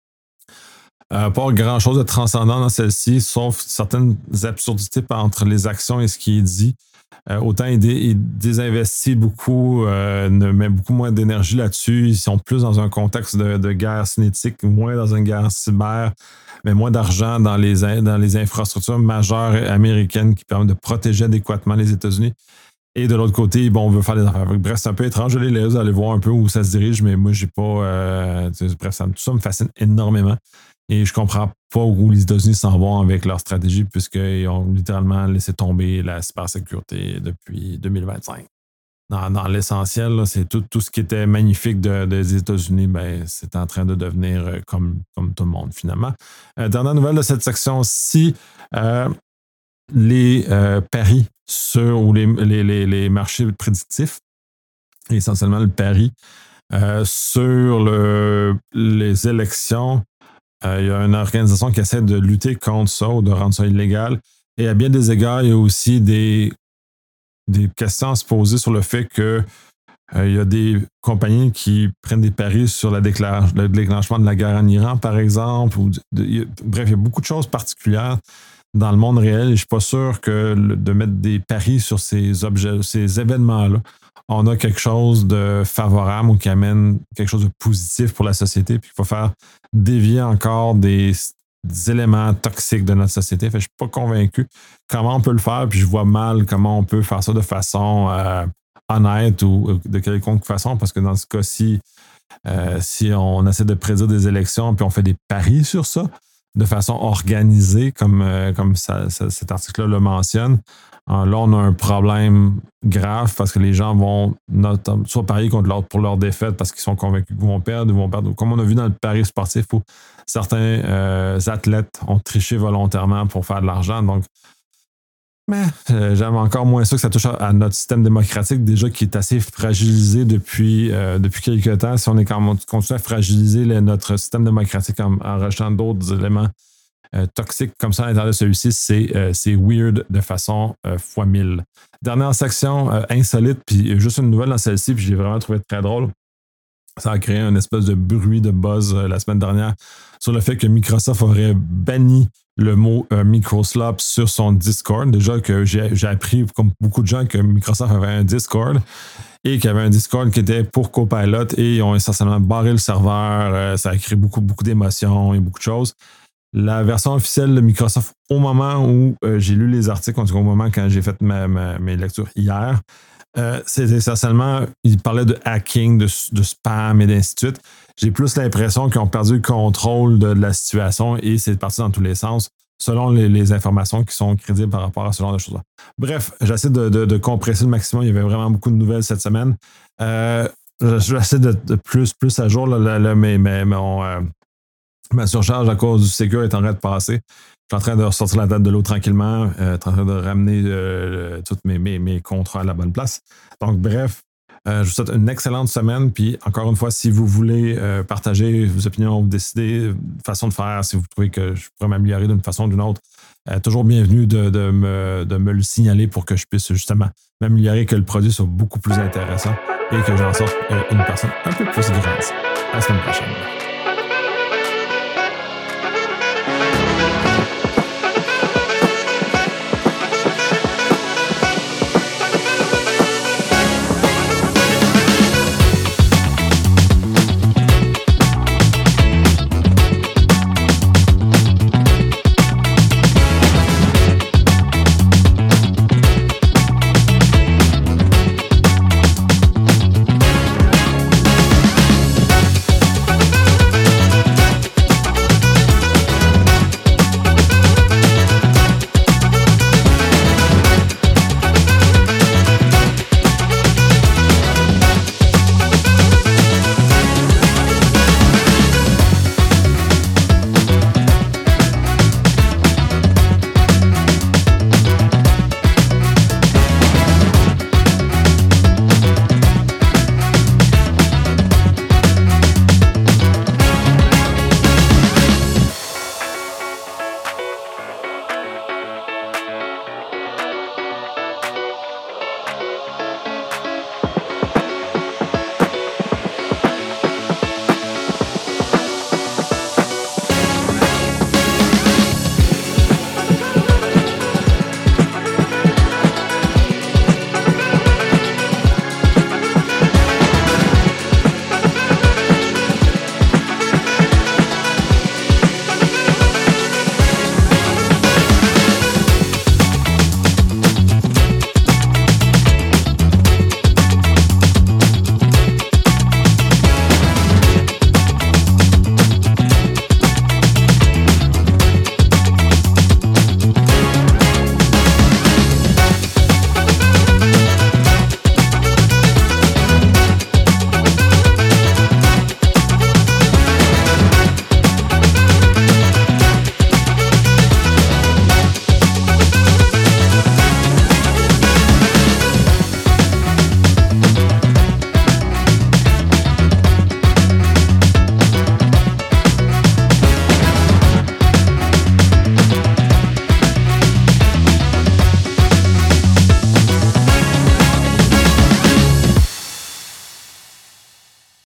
Euh, pas grand-chose de transcendant dans celle-ci, sauf certaines absurdités entre les actions et ce qui est dit. Euh, autant il, dé, il désinvestit beaucoup, euh, ne met beaucoup moins d'énergie là-dessus. Ils sont plus dans un contexte de, de guerre cinétique, moins dans une guerre cyber, mais moins d'argent dans les, dans les infrastructures majeures américaines qui permettent de protéger adéquatement les États-Unis. Et de l'autre côté, bon, on veut faire des affaires. Bref, c'est un peu étrange. Je les laisse aller voir un peu où ça se dirige, mais moi, j'ai pas. Euh, bref, ça, tout ça me fascine énormément. Et je comprends pas où les États-Unis s'en vont avec leur stratégie, puisqu'ils ont littéralement laissé tomber la cybersécurité depuis deux mille vingt-cinq. Dans, dans l'essentiel, là, c'est tout, tout ce qui était magnifique de, de, des États-Unis, ben, c'est en train de devenir comme, comme tout le monde, finalement. Euh, dernière nouvelle de cette section-ci, euh, les euh, paris sur ou les, les, les, les marchés prédictifs, essentiellement le pari euh, sur le, les élections. Euh, il y a une organisation qui essaie de lutter contre ça ou de rendre ça illégal. Et à bien des égards, il y a aussi des, des questions à se poser sur le fait que euh, il y a des compagnies qui prennent des paris sur la déclar- le déclenchement de la guerre en Iran, par exemple. Ou de, de, il y a, bref, il y a beaucoup de choses particulières dans le monde réel. Et je ne suis pas sûr que le, de mettre des paris sur ces objets, ces événements-là, on a quelque chose de favorable ou qui amène quelque chose de positif pour la société, puis qu'il faut faire dévier encore des, des éléments toxiques de notre société. Fait que je ne suis pas convaincu comment on peut le faire, puis je vois mal comment on peut faire ça de façon euh, honnête ou de quelconque façon, parce que dans ce cas-ci, euh, si on essaie de prédire des élections puis on fait des paris sur ça de façon organisée, comme, euh, comme ça, ça, cet article-là le mentionne, euh, là, on a un problème grave parce que les gens vont notre, soit parier contre l'autre pour leur défaite parce qu'ils sont convaincus qu'ils vont perdre, ils vont perdre. Comme on a vu dans le pari sportif où certains euh, athlètes ont triché volontairement pour faire de l'argent. Donc, mais euh, j'aime encore moins ça que ça touche à, à notre système démocratique, déjà qui est assez fragilisé depuis, euh, depuis quelques temps. Si on est quand même continue à fragiliser le, notre système démocratique en, en rajoutant d'autres éléments euh, toxiques comme ça à l'intérieur de celui-ci, c'est, euh, c'est weird de façon euh, fois mille. Dernière section euh, insolite, puis juste une nouvelle dans celle-ci, puis j'ai vraiment trouvé très drôle. Ça a créé un espèce de bruit de buzz euh, la semaine dernière sur le fait que Microsoft aurait banni le mot euh, microslop sur son Discord. Déjà que j'ai, j'ai appris, comme beaucoup de gens, que Microsoft avait un Discord et qu'il y avait un Discord qui était pour Copilot et ils ont essentiellement barré le serveur. Euh, ça a créé beaucoup, beaucoup d'émotions et beaucoup de choses. La version officielle de Microsoft, au moment où euh, j'ai lu les articles, en tout cas au moment quand j'ai fait ma, ma, mes lectures hier, euh, c'était essentiellement, ils parlaient de hacking, de, de spam et ainsi de suite. J'ai plus l'impression qu'ils ont perdu le contrôle de, de la situation et c'est parti dans tous les sens, selon les, les informations qui sont crédibles par rapport à ce genre de choses-là. Bref, j'essaie de, de, de compresser le maximum. Il y avait vraiment beaucoup de nouvelles cette semaine. Euh, j'essaie de, de plus, plus à jour, là, là, là, mais, mais mon... Euh, ma surcharge à cause du Ségur est en train de passer. Je suis en train de ressortir la tête de l'eau tranquillement, euh, en train de ramener euh, tous mes, mes, mes contrats à la bonne place. Donc, bref, euh, je vous souhaite une excellente semaine. Puis, encore une fois, si vous voulez euh, partager vos opinions, vous décider façon de faire, si vous trouvez que je pourrais m'améliorer d'une façon ou d'une autre, euh, toujours bienvenue de, de, me, de me le signaler pour que je puisse justement m'améliorer, que le produit soit beaucoup plus intéressant et que j'en sorte euh, une personne un peu plus grande. À la semaine prochaine.